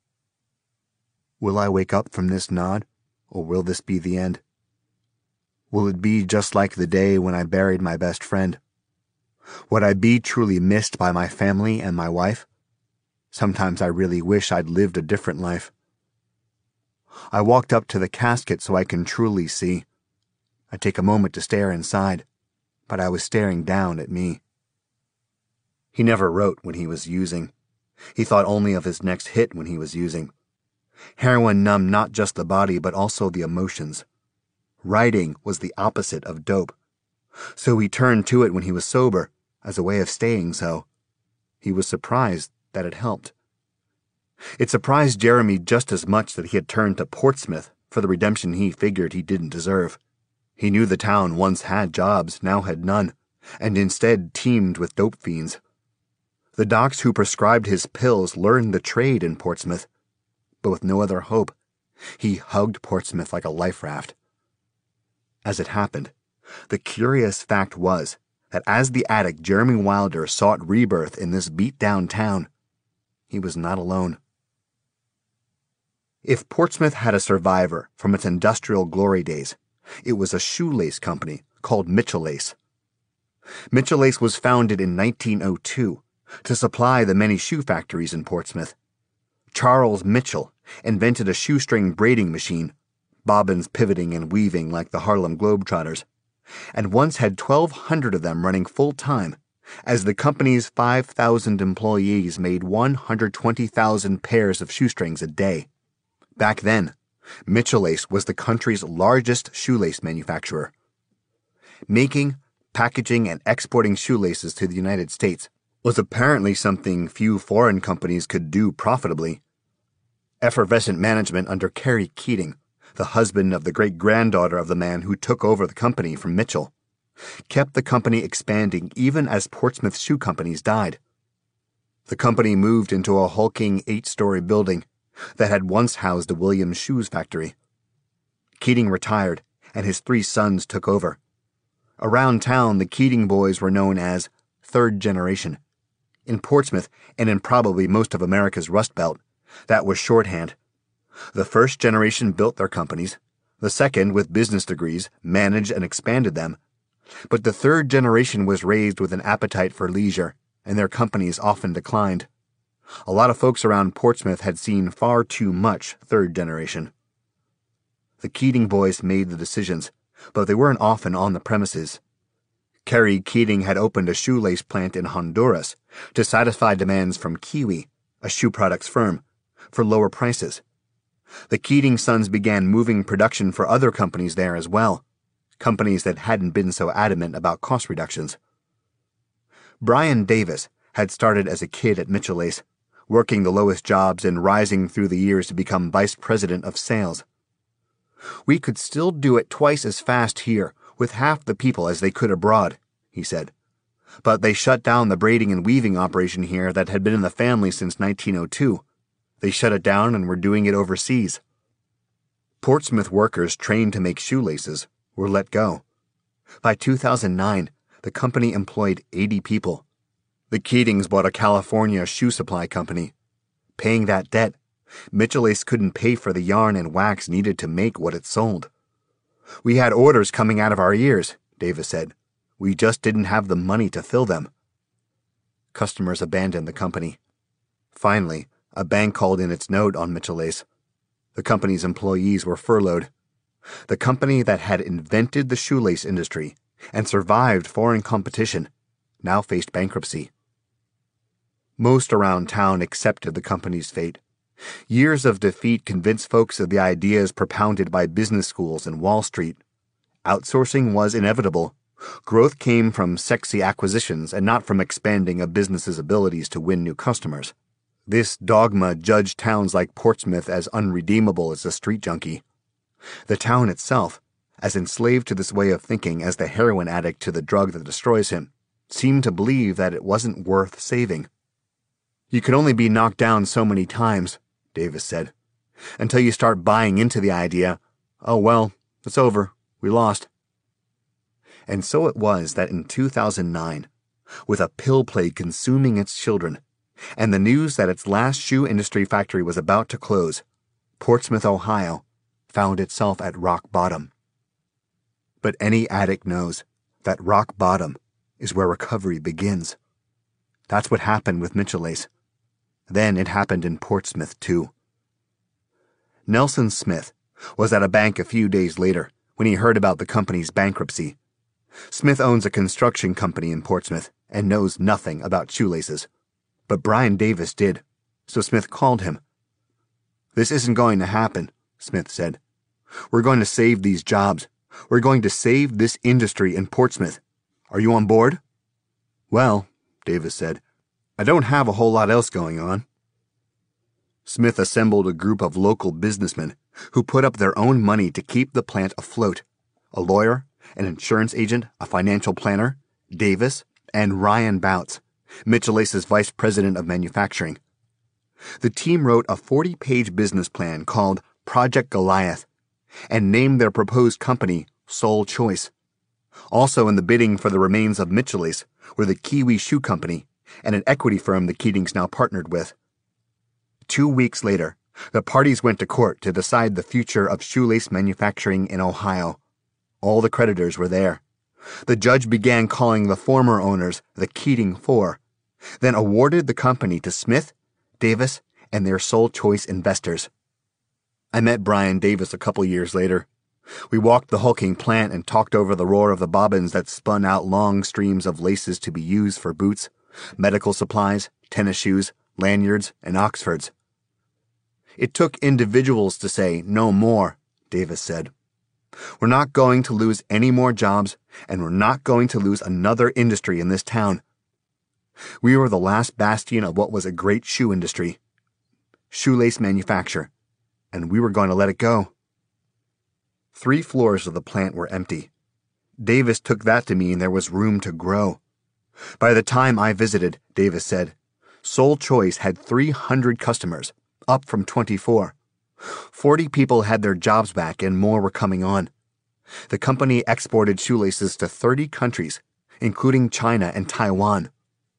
Will I wake up from this nod, or will this be the end? Will it be just like the day when I buried my best friend? Would I be truly missed by my family and my wife? Sometimes I really wish I'd lived a different life. I walked up to the casket so I can truly see. I take a moment to stare inside, but I was staring down at me. He never wrote when he was using. He thought only of his next hit when he was using. Heroin numbed not just the body but also the emotions. Writing was the opposite of dope. So he turned to it when he was sober, as a way of staying so. He was surprised that it helped. It surprised Jeremy just as much that he had turned to Portsmouth for the redemption he figured he didn't deserve. He knew the town once had jobs, now had none, and instead teemed with dope fiends. The docs who prescribed his pills learned the trade in Portsmouth, but with no other hope, he hugged Portsmouth like a life raft. As it happened, the curious fact was that as the addict Jeremy Wilder sought rebirth in this beat-down town, he was not alone. If Portsmouth had a survivor from its industrial glory days, it was a shoelace company called Mitchell-Lace. Mitchell-Lace was founded in nineteen oh two to supply the many shoe factories in Portsmouth. Charles Mitchell invented a shoestring braiding machine, bobbins pivoting and weaving like the Harlem Globetrotters, and once had twelve hundred of them running full-time, as the company's five thousand employees made one hundred twenty thousand pairs of shoestrings a day. Back then, Mitchell-Lace was the country's largest shoelace manufacturer. Making, packaging, and exporting shoelaces to the United States was apparently something few foreign companies could do profitably. Effervescent management under Carey Keating, the husband of the great-granddaughter of the man who took over the company from Mitchell, kept the company expanding even as Portsmouth shoe companies died. The company moved into a hulking eight-story building that had once housed a Williams shoes factory. Keating retired, and his three sons took over. Around town, the Keating boys were known as Third Generation. In Portsmouth, and in probably most of America's Rust Belt, that was shorthand. The first generation built their companies. The second, with business degrees, managed and expanded them. But the third generation was raised with an appetite for leisure, and their companies often declined. A lot of folks around Portsmouth had seen far too much third generation. The Keating boys made the decisions, but they weren't often on the premises. Carey Keating had opened a shoelace plant in Honduras to satisfy demands from Kiwi, a shoe products firm, for lower prices. The Keating sons began moving production for other companies there as well, companies that hadn't been so adamant about cost reductions. Brian Davis had started as a kid at Mitchell-Lace, working the lowest jobs and rising through the years to become vice president of sales. "We could still do it twice as fast here, with half the people as they could abroad," he said. "But they shut down the braiding and weaving operation here that had been in the family since nineteen oh two. They shut it down and were doing it overseas." Portsmouth workers trained to make shoelaces were let go. By two thousand nine, the company employed eighty people. The Keatings bought a California shoe supply company. Paying that debt, Mitchell-Lace couldn't pay for the yarn and wax needed to make what it sold. "We had orders coming out of our ears," Davis said. "We just didn't have the money to fill them." Customers abandoned the company. Finally, a bank called in its note on Mitchell-Lace. The company's employees were furloughed. The company that had invented the shoelace industry and survived foreign competition now faced bankruptcy. Most around town accepted the company's fate. Years of defeat convinced folks of the ideas propounded by business schools and Wall Street. Outsourcing was inevitable. Growth came from sexy acquisitions and not from expanding a business's abilities to win new customers. This dogma judged towns like Portsmouth as unredeemable as a street junkie. The town itself, as enslaved to this way of thinking as the heroin addict to the drug that destroys him, seemed to believe that it wasn't worth saving. "You can only be knocked down so many times," Davis said, "until you start buying into the idea, oh well, it's over, we lost." And so it was that in two thousand nine, with a pill plague consuming its children, and the news that its last shoe industry factory was about to close, Portsmouth, Ohio, found itself at rock bottom. But any addict knows that rock bottom is where recovery begins. That's what happened with Mitchell-Lace. Then it happened in Portsmouth, too. Nelson Smith was at a bank a few days later when he heard about the company's bankruptcy. Smith owns a construction company in Portsmouth and knows nothing about shoelaces. But Brian Davis did, so Smith called him. "This isn't going to happen," Smith said. "We're going to save these jobs. We're going to save this industry in Portsmouth. Are you on board?" "Well," Davis said, "I don't have a whole lot else going on." Smith assembled a group of local businessmen who put up their own money to keep the plant afloat. A lawyer, an insurance agent, a financial planner, Davis, and Ryan Bouts, Mitchell-Lace's vice president of manufacturing. The team wrote a forty-page business plan called Project Goliath and named their proposed company Sole Choice. Also in the bidding for the remains of Mitchell-Lace were the Kiwi Shoe Company and an equity firm the Keatings now partnered with. Two weeks later, the parties went to court to decide the future of shoelace manufacturing in Ohio. All the creditors were there. The judge began calling the former owners the Keating Four, then awarded the company to Smith, Davis, and their sole choice investors. I met Brian Davis a couple years later. We walked the hulking plant and talked over the roar of the bobbins that spun out long streams of laces to be used for boots, medical supplies, tennis shoes, lanyards, and Oxfords. It took individuals to say, "No more," Davis said. "We're not going to lose any more jobs, and we're not going to lose another industry in this town." We were the last bastion of what was a great shoe industry, shoelace manufacture, and we were going to let it go. Three floors of the plant were empty. Davis took that to mean there was room to grow. By the time I visited, Davis said, Sole Choice had three hundred customers, up from twenty-four. Forty people had their jobs back and more were coming on. The company exported shoelaces to thirty countries, including China and Taiwan.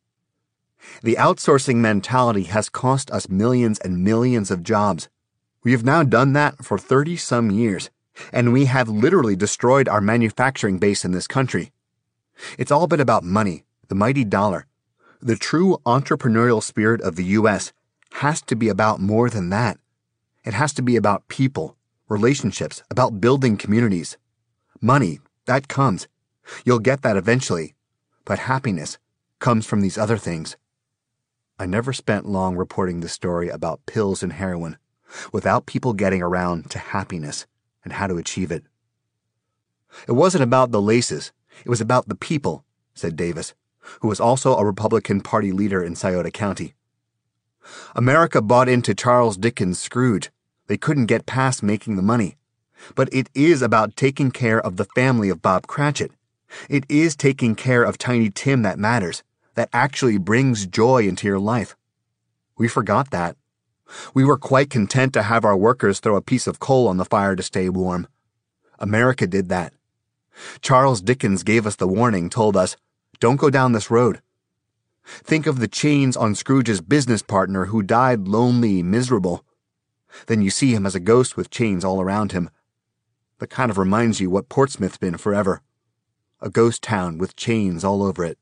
The outsourcing mentality has cost us millions and millions of jobs. We have now done that for thirty-some years, and we have literally destroyed our manufacturing base in this country. It's all been about money, the mighty dollar. The true entrepreneurial spirit of the U S has to be about more than that. It has to be about people, relationships, about building communities. Money, that comes. You'll get that eventually. But happiness comes from these other things. I never spent long reporting the story about pills and heroin without people getting around to happiness and how to achieve it. It wasn't about the laces. It was about the people, said Davis, who was also a Republican Party leader in Scioto County. America bought into Charles Dickens' Scrooge. They couldn't get past making the money. But it is about taking care of the family of Bob Cratchit. It is taking care of Tiny Tim that matters, that actually brings joy into your life. We forgot that. We were quite content to have our workers throw a piece of coal on the fire to stay warm. America did that. Charles Dickens gave us the warning, told us, don't go down this road. Think of the chains on Scrooge's business partner who died lonely, miserable. Then you see him as a ghost with chains all around him. That kind of reminds you what Portsmouth's been forever. A ghost town with chains all over it.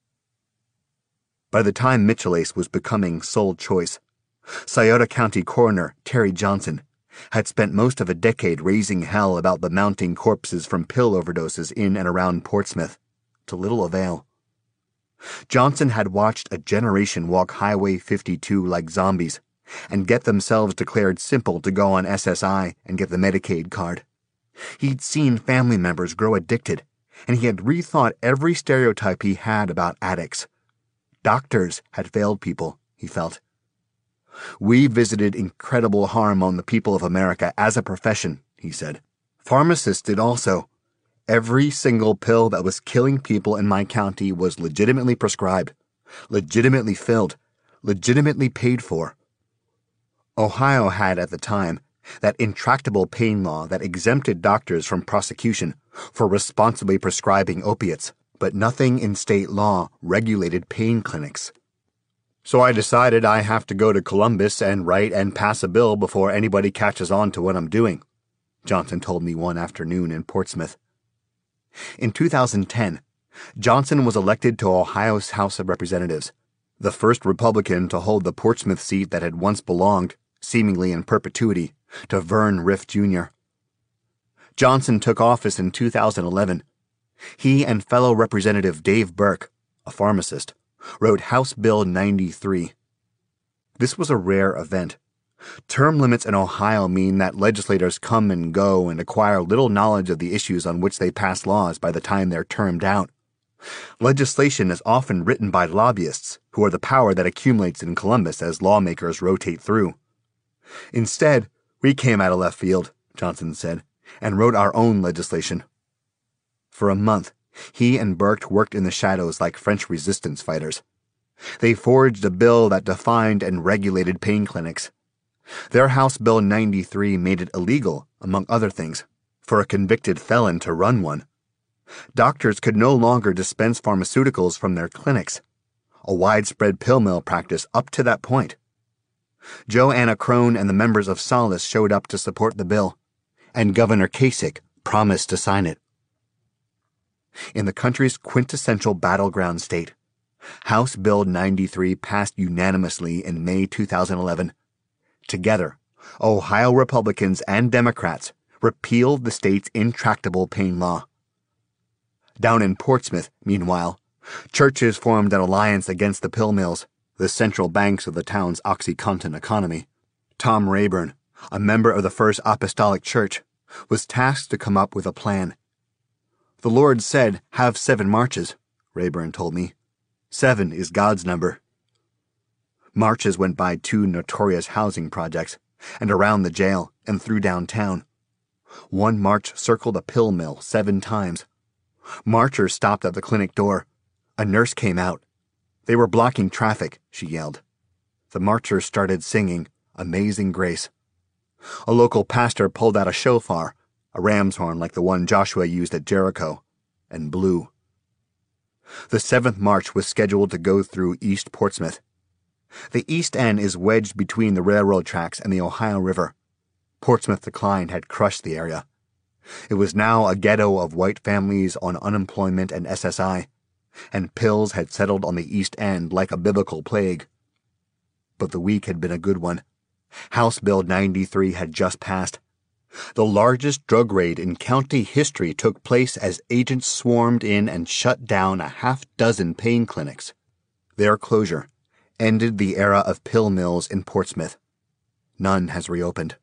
By the time Mitchell-Ace was becoming Sole Choice, Scioto County Coroner Terry Johnson had spent most of a decade raising hell about the mounting corpses from pill overdoses in and around Portsmouth, to little avail. Johnson had watched a generation walk Highway fifty-two like zombies and get themselves declared simple to go on S S I and get the Medicaid card. He'd seen family members grow addicted, and he had rethought every stereotype he had about addicts. Doctors had failed people, he felt. We visited incredible harm on the people of America as a profession, he said. Pharmacists did also. Every single pill that was killing people in my county was legitimately prescribed, legitimately filled, legitimately paid for. Ohio had, at the time, that intractable pain law that exempted doctors from prosecution for responsibly prescribing opiates, but nothing in state law regulated pain clinics. So I decided I have to go to Columbus and write and pass a bill before anybody catches on to what I'm doing, Johnson told me one afternoon in Portsmouth. In two thousand ten, Johnson was elected to Ohio's House of Representatives, the first Republican to hold the Portsmouth seat that had once belonged, seemingly in perpetuity, to Vern Riff Junior Johnson took office in two thousand eleven. He and fellow Representative Dave Burke, a pharmacist, wrote House Bill ninety-three. This was a rare event. Term limits in Ohio mean that legislators come and go and acquire little knowledge of the issues on which they pass laws by the time they're termed out. Legislation is often written by lobbyists, who are the power that accumulates in Columbus as lawmakers rotate through. Instead, we came out of left field, Johnson said, and wrote our own legislation. For a month, he and Burke worked in the shadows like French resistance fighters. They forged a bill that defined and regulated pain clinics. Their House Bill ninety-three made it illegal, among other things, for a convicted felon to run one. Doctors could no longer dispense pharmaceuticals from their clinics, a widespread pill mill practice up to that point. Joanna Crone and the members of Solace showed up to support the bill, and Governor Kasich promised to sign it. In the country's quintessential battleground state, House Bill ninety-three passed unanimously in May two thousand eleven. Together, Ohio Republicans and Democrats repealed the state's intractable Paine law. Down in Portsmouth, meanwhile, churches formed an alliance against the pill mills, the central banks of the town's OxyContin economy. Tom Rayburn, a member of the First Apostolic Church, was tasked to come up with a plan. "The Lord said, 'Have seven marches,'" Rayburn told me. Seven is God's number. Marches went by two notorious housing projects, and around the jail, and through downtown. One march circled a pill mill seven times. Marchers stopped at the clinic door. A nurse came out. "They were blocking traffic," she yelled. The marchers started singing Amazing Grace. A local pastor pulled out a shofar, a ram's horn like the one Joshua used at Jericho, and blew. The seventh march was scheduled to go through East Portsmouth. The East End is wedged between the railroad tracks and the Ohio River. Portsmouth decline had crushed the area. It was now a ghetto of white families on unemployment and S S I, and pills had settled on the East End like a biblical plague. But the week had been a good one. House Bill ninety-three had just passed. The largest drug raid in county history took place as agents swarmed in and shut down a half dozen pain clinics. Their closure ended the era of pill mills in Portsmouth. None has reopened.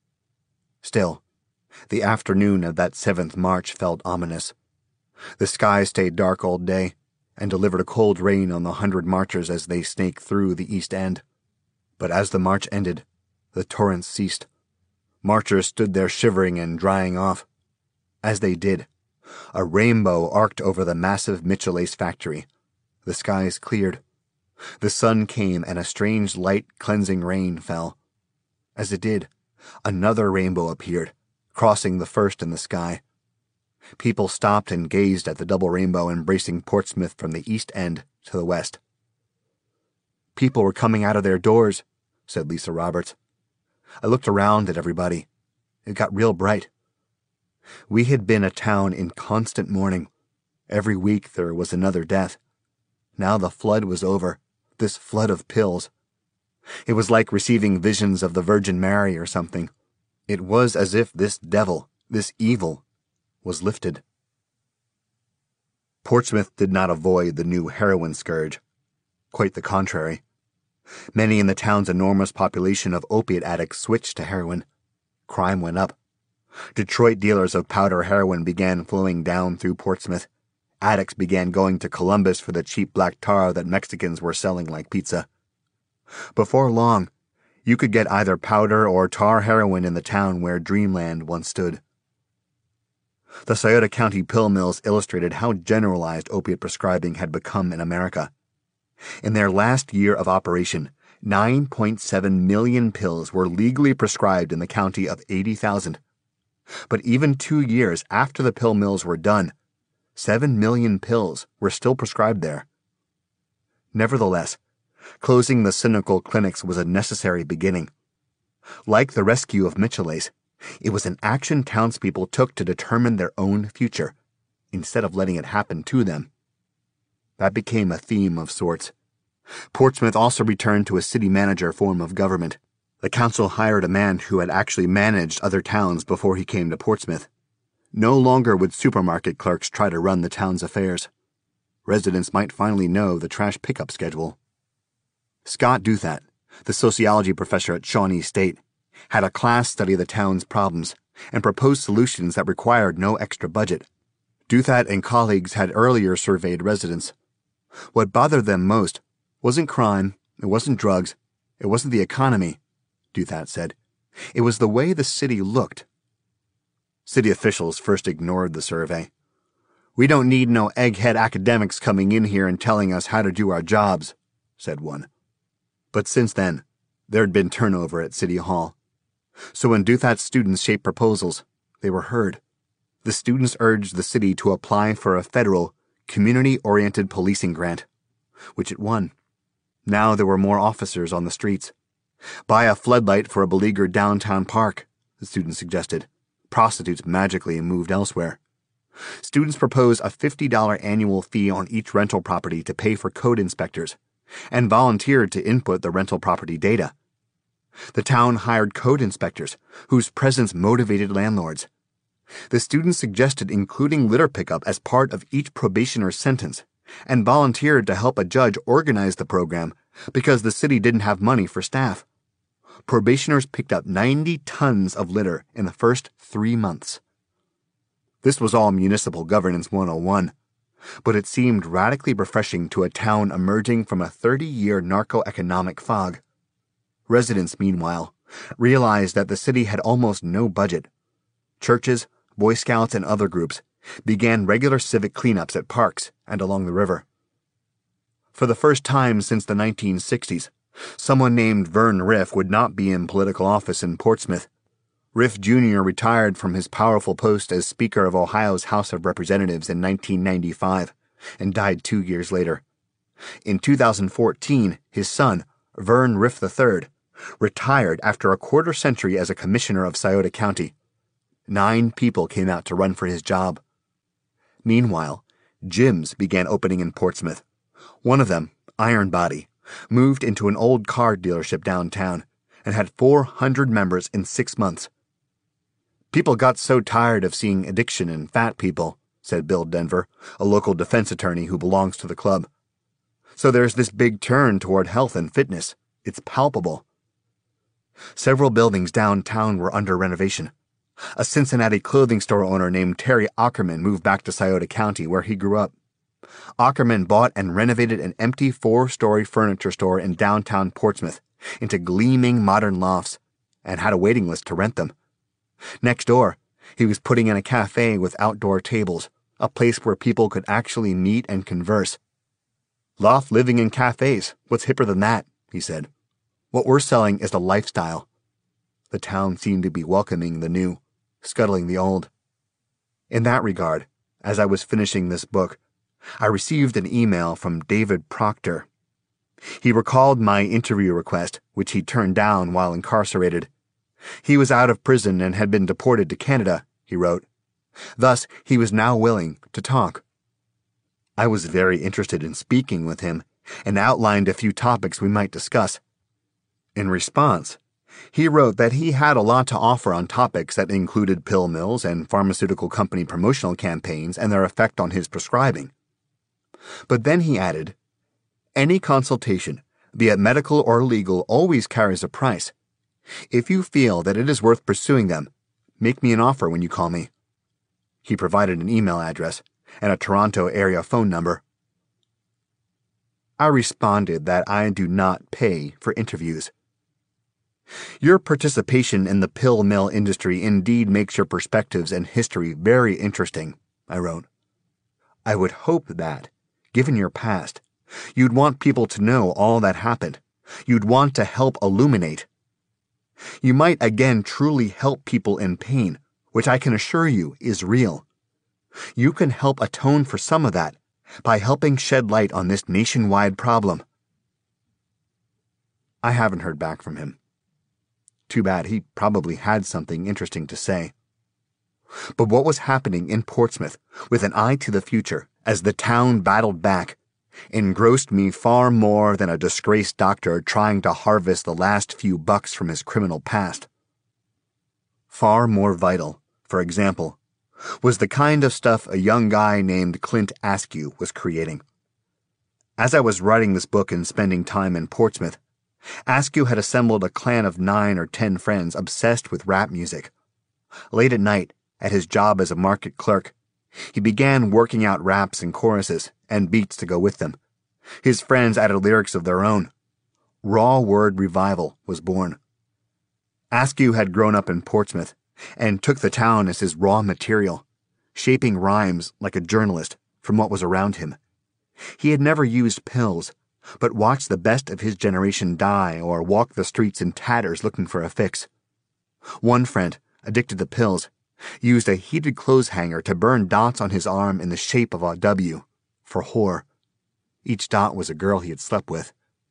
Still, the afternoon of that seventh march felt ominous. The sky stayed dark all day and delivered a cold rain on the hundred marchers as they snaked through the East End. But as the march ended, the torrents ceased. Marchers stood there shivering and drying off. As they did, a rainbow arced over the massive Mitchell-Ace factory. The skies cleared. The sun came and a strange light cleansing rain fell. As it did, another rainbow appeared, crossing the first in the sky. People stopped and gazed at the double rainbow embracing Portsmouth from the East End to the west. "People were coming out of their doors," said Lisa Roberts. "I looked around at everybody. It got real bright." We had been a town in constant mourning. Every week there was another death. Now the flood was over, this flood of pills. It was like receiving visions of the Virgin Mary or something. It was as if this devil, this evil, was lifted. Portsmouth did not avoid the new heroin scourge. Quite the contrary. Many in the town's enormous population of opiate addicts switched to heroin. Crime went up. Detroit dealers of powder heroin began flowing down through Portsmouth. Addicts began going to Columbus for the cheap black tar that Mexicans were selling like pizza. Before long, you could get either powder or tar heroin in the town where Dreamland once stood. The Scioto County pill mills illustrated how generalized opiate prescribing had become in America. In their last year of operation, nine point seven million pills were legally prescribed in the county of eighty thousand. But even two years after the pill mills were done, seven million pills were still prescribed there. Nevertheless, closing the cynical clinics was a necessary beginning. Like the rescue of Mitchell-Ace, it was an action townspeople took to determine their own future, instead of letting it happen to them. That became a theme of sorts. Portsmouth also returned to a city manager form of government. The council hired a man who had actually managed other towns before he came to Portsmouth. No longer would supermarket clerks try to run the town's affairs. Residents might finally know the trash pickup schedule. Scott Duthat, the sociology professor at Shawnee State, had a class study the town's problems and proposed solutions that required no extra budget. Duthat and colleagues had earlier surveyed residents. What bothered them most wasn't crime, it wasn't drugs, it wasn't the economy, Duthat said. It was the way the city looked. City officials first ignored the survey. "We don't need no egghead academics coming in here and telling us how to do our jobs," said one. But since then, there had been turnover at City Hall. So when Duthat's students shaped proposals, they were heard. The students urged the city to apply for a federal, community-oriented policing grant, which it won. Now there were more officers on the streets. Buy a floodlight for a beleaguered downtown park, the students suggested. Prostitutes magically moved elsewhere. Students proposed a fifty dollars annual fee on each rental property to pay for code inspectors, and volunteered to input the rental property data. The town hired code inspectors, whose presence motivated landlords. The students suggested including litter pickup as part of each probationer's sentence, and volunteered to help a judge organize the program because the city didn't have money for staff. Probationers picked up ninety tons of litter in the first three months. This was all Municipal Governance one oh one, but it seemed radically refreshing to a town emerging from a thirty-year narco-economic fog. Residents, meanwhile, realized that the city had almost no budget. Churches, Boy Scouts, and other groups began regular civic cleanups at parks and along the river. For the first time since the nineteen sixties, someone named Vern Riff would not be in political office in Portsmouth. Riff Junior retired from his powerful post as Speaker of Ohio's House of Representatives in nineteen ninety-five and died two years later. In two thousand fourteen, his son, Vern Riff the third, retired after a quarter century as a commissioner of Scioto County. Nine people came out to run for his job. Meanwhile, gyms began opening in Portsmouth. One of them, Iron Body, moved into an old car dealership downtown and had four hundred members in six months. People got so tired of seeing addiction in fat people, said Bill Denver, a local defense attorney who belongs to the club. So there's this big turn toward health and fitness. It's palpable. Several buildings downtown were under renovation. A Cincinnati clothing store owner named Terry Ackerman moved back to Scioto County, where he grew up. Ackerman bought and renovated an empty four-story furniture store in downtown Portsmouth into gleaming modern lofts and had a waiting list to rent them. Next door, he was putting in a cafe with outdoor tables, a place where people could actually meet and converse. Loft living in cafes, what's hipper than that, he said. What we're selling is the lifestyle. The town seemed to be welcoming the new, scuttling the old. In that regard, as I was finishing this book, I received an email from David Proctor. He recalled my interview request, which he turned down while incarcerated. He was out of prison and had been deported to Canada, he wrote. Thus, he was now willing to talk. I was very interested in speaking with him and outlined a few topics we might discuss. In response, he wrote that he had a lot to offer on topics that included pill mills and pharmaceutical company promotional campaigns and their effect on his prescribing. But then he added, any consultation, be it medical or legal, always carries a price. If you feel that it is worth pursuing them, make me an offer when you call me. He provided an email address and a Toronto area phone number. I responded that I do not pay for interviews. Your participation in the pill mill industry indeed makes your perspectives and history very interesting, I wrote. I would hope that, given your past, you'd want people to know all that happened. You'd want to help illuminate. You might again truly help people in pain, which I can assure you is real. You can help atone for some of that by helping shed light on this nationwide problem. I haven't heard back from him. Too bad, he probably had something interesting to say. But what was happening in Portsmouth, with an eye to the future, as the town battled back, engrossed me far more than a disgraced doctor trying to harvest the last few bucks from his criminal past. Far more vital, for example, was the kind of stuff a young guy named Clint Askew was creating. As I was writing this book and spending time in Portsmouth, Askew had assembled a clan of nine or ten friends obsessed with rap music. Late at night, at his job as a market clerk, he began working out raps and choruses and beats to go with them. His friends added lyrics of their own. Raw Word Revival was born. Askew had grown up in Portsmouth and took the town as his raw material, shaping rhymes like a journalist from what was around him. He had never used pills, but watched the best of his generation die or walk the streets in tatters looking for a fix. One friend, addicted to pills, used a heated clothes hanger to burn dots on his arm in the shape of a W, for whore. Each dot was a girl he had slept with.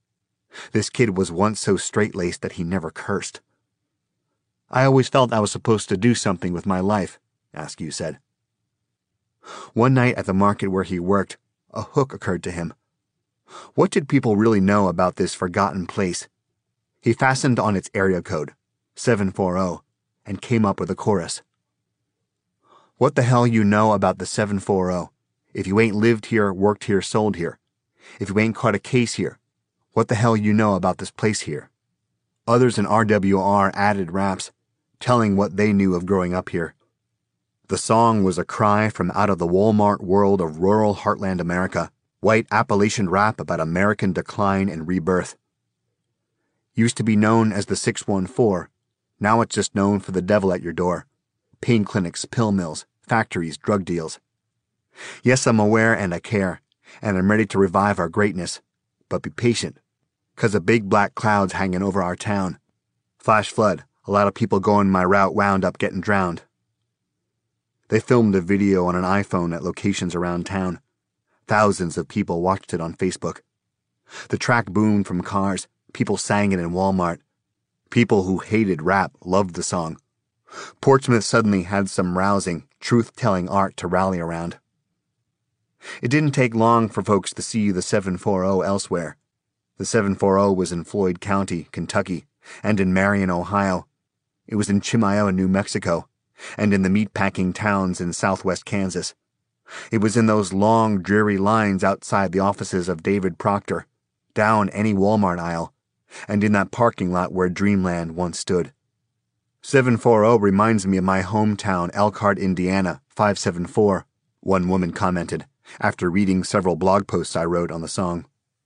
This kid was once so straight-laced that he never cursed. I always felt I was supposed to do something with my life, Askew said. One night at the market where he worked, a hook occurred to him. What did people really know about this forgotten place? He fastened on its area code, seven forty, and came up with a chorus. What the hell you know about the seven forty? If you ain't lived here, worked here, sold here. If you ain't caught a case here, what the hell you know about this place here? Others in R W R added raps, telling what they knew of growing up here. The song was a cry from out of the Walmart world of rural heartland America, white Appalachian rap about American decline and rebirth. Used to be known as the six one four, now it's just known for the devil at your door. Pain clinics, pill mills, factories, drug deals. Yes, I'm aware and I care, and I'm ready to revive our greatness, but be patient, 'cause a big black cloud's hanging over our town. Flash flood, a lot of people going my route wound up getting drowned. They filmed a video on an iPhone at locations around town. Thousands of people watched it on Facebook. The track boomed from cars, people sang it in Walmart. People who hated rap loved the song. Portsmouth suddenly had some rousing, truth-telling art to rally around. It didn't take long for folks to see the seven forty elsewhere. The seven forty was in Floyd County, Kentucky, and in Marion, Ohio. It was in Chimayo, New Mexico, and in the meatpacking towns in southwest Kansas. It was in those long, dreary lines outside the offices of David Proctor, down any Walmart aisle, and in that parking lot where Dreamland once stood. seven forty reminds me of my hometown, Elkhart, Indiana, five seven four, one woman commented, after reading several blog posts I wrote on the song.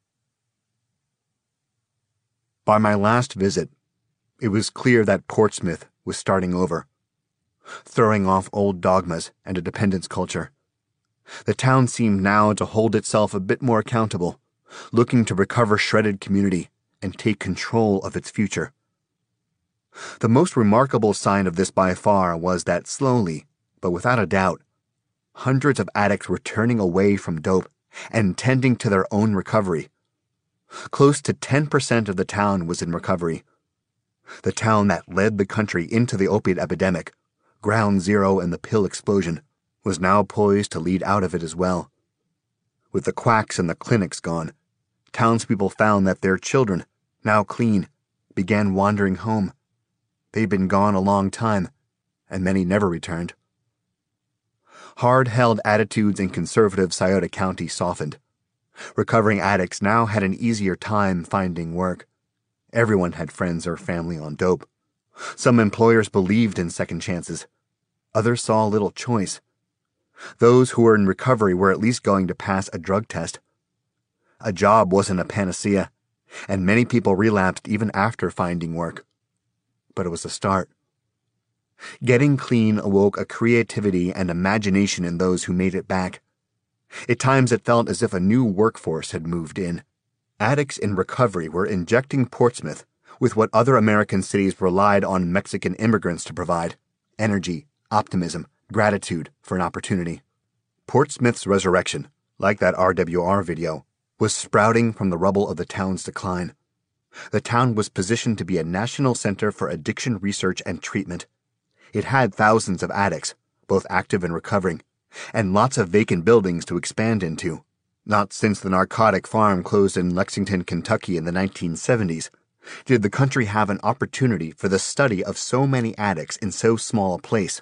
By my last visit, it was clear that Portsmouth was starting over, throwing off old dogmas and a dependence culture. The town seemed now to hold itself a bit more accountable, looking to recover shredded community and take control of its future. The most remarkable sign of this by far was that slowly, but without a doubt, hundreds of addicts were turning away from dope and tending to their own recovery. Close to ten percent of the town was in recovery. The town that led the country into the opiate epidemic, ground zero in the pill explosion, was now poised to lead out of it as well. With the quacks and the clinics gone, townspeople found that their children, now clean, began wandering home. They'd been gone a long time, and many never returned. Hard-held attitudes in conservative Scioto County softened. Recovering addicts now had an easier time finding work. Everyone had friends or family on dope. Some employers believed in second chances. Others saw little choice. Those who were in recovery were at least going to pass a drug test. A job wasn't a panacea, and many people relapsed even after finding work. But it was a start. Getting clean awoke a creativity and imagination in those who made it back. At times it felt as if a new workforce had moved in. Addicts in recovery were injecting Portsmouth with what other American cities relied on Mexican immigrants to provide: energy, optimism, gratitude for an opportunity. Portsmouth's resurrection, like that R W R video, was sprouting from the rubble of the town's decline. The town was positioned to be a national center for addiction research and treatment. It had thousands of addicts, both active and recovering, and lots of vacant buildings to expand into. Not since the narcotic farm closed in Lexington, Kentucky in the nineteen seventies did the country have an opportunity for the study of so many addicts in so small a place.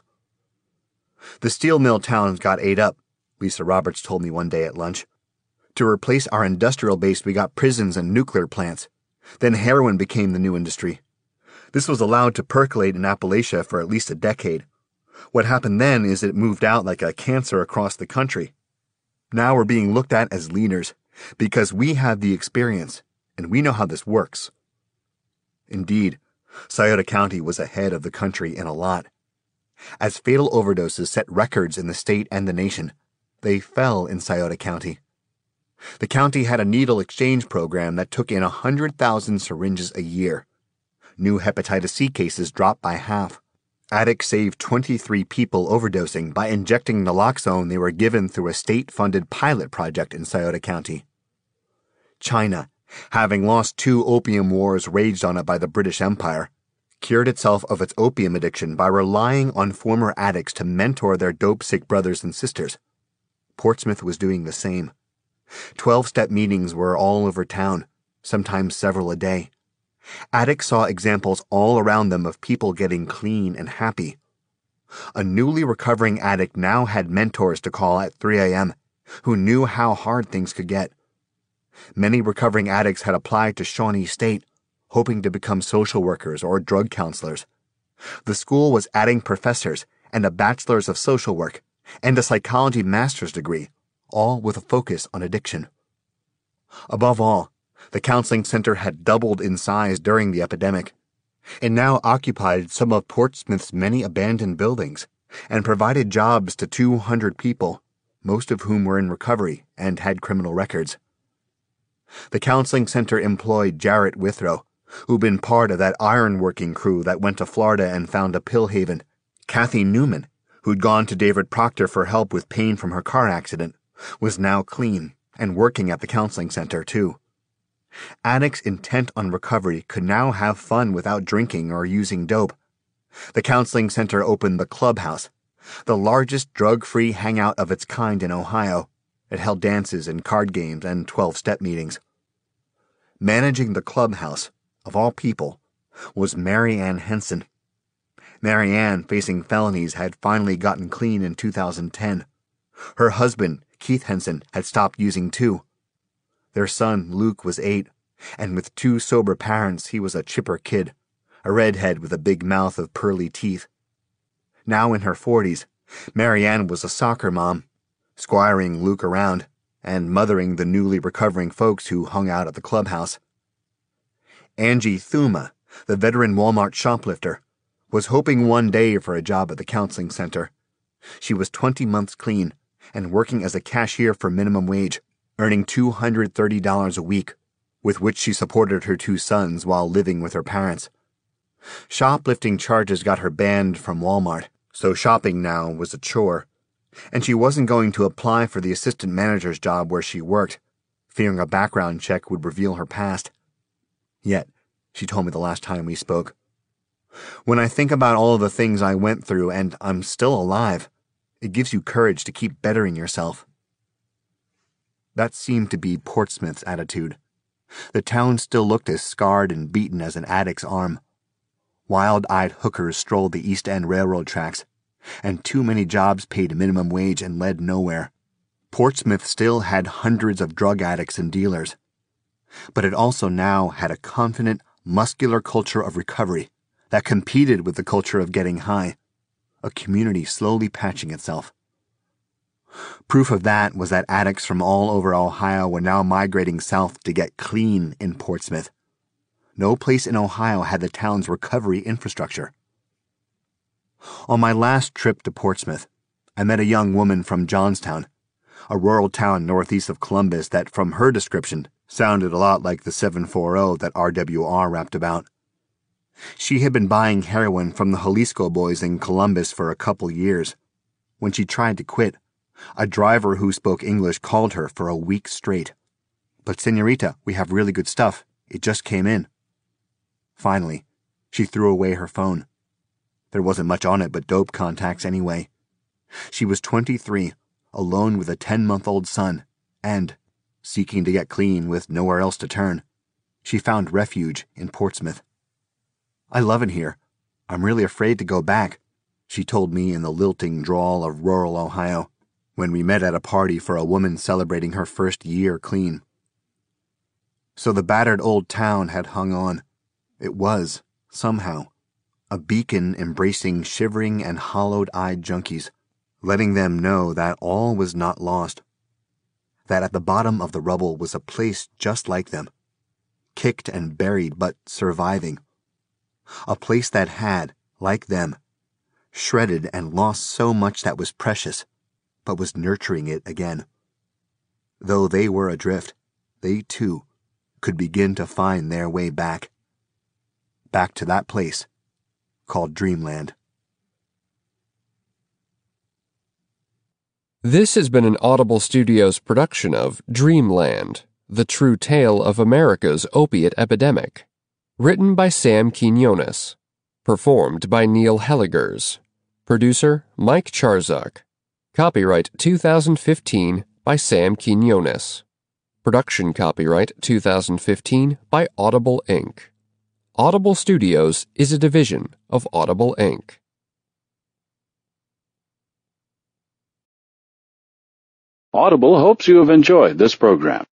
The steel mill towns got ate up, Lisa Roberts told me one day at lunch. To replace our industrial base, we got prisons and nuclear plants. Then heroin became the new industry. This was allowed to percolate in Appalachia for at least a decade. What happened then is it moved out like a cancer across the country. Now we're being looked at as leaders because we have the experience and we know how this works. Indeed, Scioto County was ahead of the country in a lot. As fatal overdoses set records in the state and the nation, they fell in Scioto County. The county had a needle exchange program that took in one hundred thousand syringes a year. New hepatitis C cases dropped by half. Addicts saved twenty-three people overdosing by injecting naloxone they were given through a state-funded pilot project in Scioto County. China having lost two opium wars waged on it by the British Empire, cured itself of its opium addiction by relying on former addicts to mentor their dope-sick brothers and sisters. Portsmouth was doing the same. Twelve-step meetings were all over town, sometimes several a day. Addicts saw examples all around them of people getting clean and happy. A newly recovering addict now had mentors to call at three a.m. who knew how hard things could get. Many recovering addicts had applied to Shawnee State, hoping to become social workers or drug counselors. The school was adding professors and a bachelor's of social work and a psychology master's degree, all with a focus on addiction. Above all, the counseling center had doubled in size during the epidemic. It now occupied some of Portsmouth's many abandoned buildings and provided jobs to two hundred people, most of whom were in recovery and had criminal records. The counseling center employed Jarrett Withrow, who'd been part of that ironworking crew that went to Florida and found a pill haven. Kathy Newman, who'd gone to David Proctor for help with pain from her car accident, was now clean and working at the counseling center, too. Addicts intent on recovery could now have fun without drinking or using dope. The counseling center opened the Clubhouse, the largest drug-free hangout of its kind in Ohio. It held dances and card games and twelve-step meetings. Managing the Clubhouse, of all people, was Mary Ann Henson. Mary Ann, facing felonies, had finally gotten clean in two thousand ten. Her husband, Keith Henson, had stopped using too. Their son, Luke, was eight, and with two sober parents, he was a chipper kid, a redhead with a big mouth of pearly teeth. Now in her forties, Mary Ann was a soccer mom, squiring Luke around and mothering the newly recovering folks who hung out at the Clubhouse. Angie Thuma, the veteran Walmart shoplifter, was hoping one day for a job at the counseling center. She was twenty months clean and working as a cashier for minimum wage, earning two hundred thirty dollars a week, with which she supported her two sons while living with her parents. Shoplifting charges got her banned from Walmart, so shopping now was a chore, and she wasn't going to apply for the assistant manager's job where she worked, fearing a background check would reveal her past. Yet, she told me the last time we spoke, "When I think about all of the things I went through and I'm still alive, it gives you courage to keep bettering yourself." That seemed to be Portsmouth's attitude. The town still looked as scarred and beaten as an addict's arm. Wild-eyed hookers strolled the East End railroad tracks, and too many jobs paid minimum wage and led nowhere. Portsmouth still had hundreds of drug addicts and dealers, but it also now had a confident, muscular culture of recovery that competed with the culture of getting high, a community slowly patching itself. Proof of that was that addicts from all over Ohio were now migrating south to get clean in Portsmouth. No place in Ohio had the town's recovery infrastructure. On my last trip to Portsmouth, I met a young woman from Johnstown, a rural town northeast of Columbus that, from her description, sounded a lot like the seven forty that R W R rapped about. She had been buying heroin from the Jalisco boys in Columbus for a couple years. When she tried to quit, a driver who spoke English called her for a week straight. "But señorita, we have really good stuff. It just came in." Finally, she threw away her phone. There wasn't much on it but dope contacts anyway. She was twenty-three, alone with a ten-month-old son, and, seeking to get clean with nowhere else to turn, she found refuge in Portsmouth. "I love it here. I'm really afraid to go back," she told me in the lilting drawl of rural Ohio, when we met at a party for a woman celebrating her first year clean. So the battered old town had hung on. It was, somehow, a beacon embracing shivering and hollowed-eyed junkies, letting them know that all was not lost, that at the bottom of the rubble was a place just like them, kicked and buried but surviving, a place that had, like them, shredded and lost so much that was precious, but was nurturing it again. Though they were adrift, they, too, could begin to find their way back. Back to that place called Dreamland. This has been an Audible Studios production of Dreamland, The True Tale of America's Opiate Epidemic. Written by Sam Quinones. Performed by Neil Helligers. Producer Mike Charzuk. Copyright two thousand fifteen by Sam Quinones. Production copyright two thousand fifteen by Audible Incorporated. Audible Studios is a division of Audible Incorporated. Audible hopes you have enjoyed this program.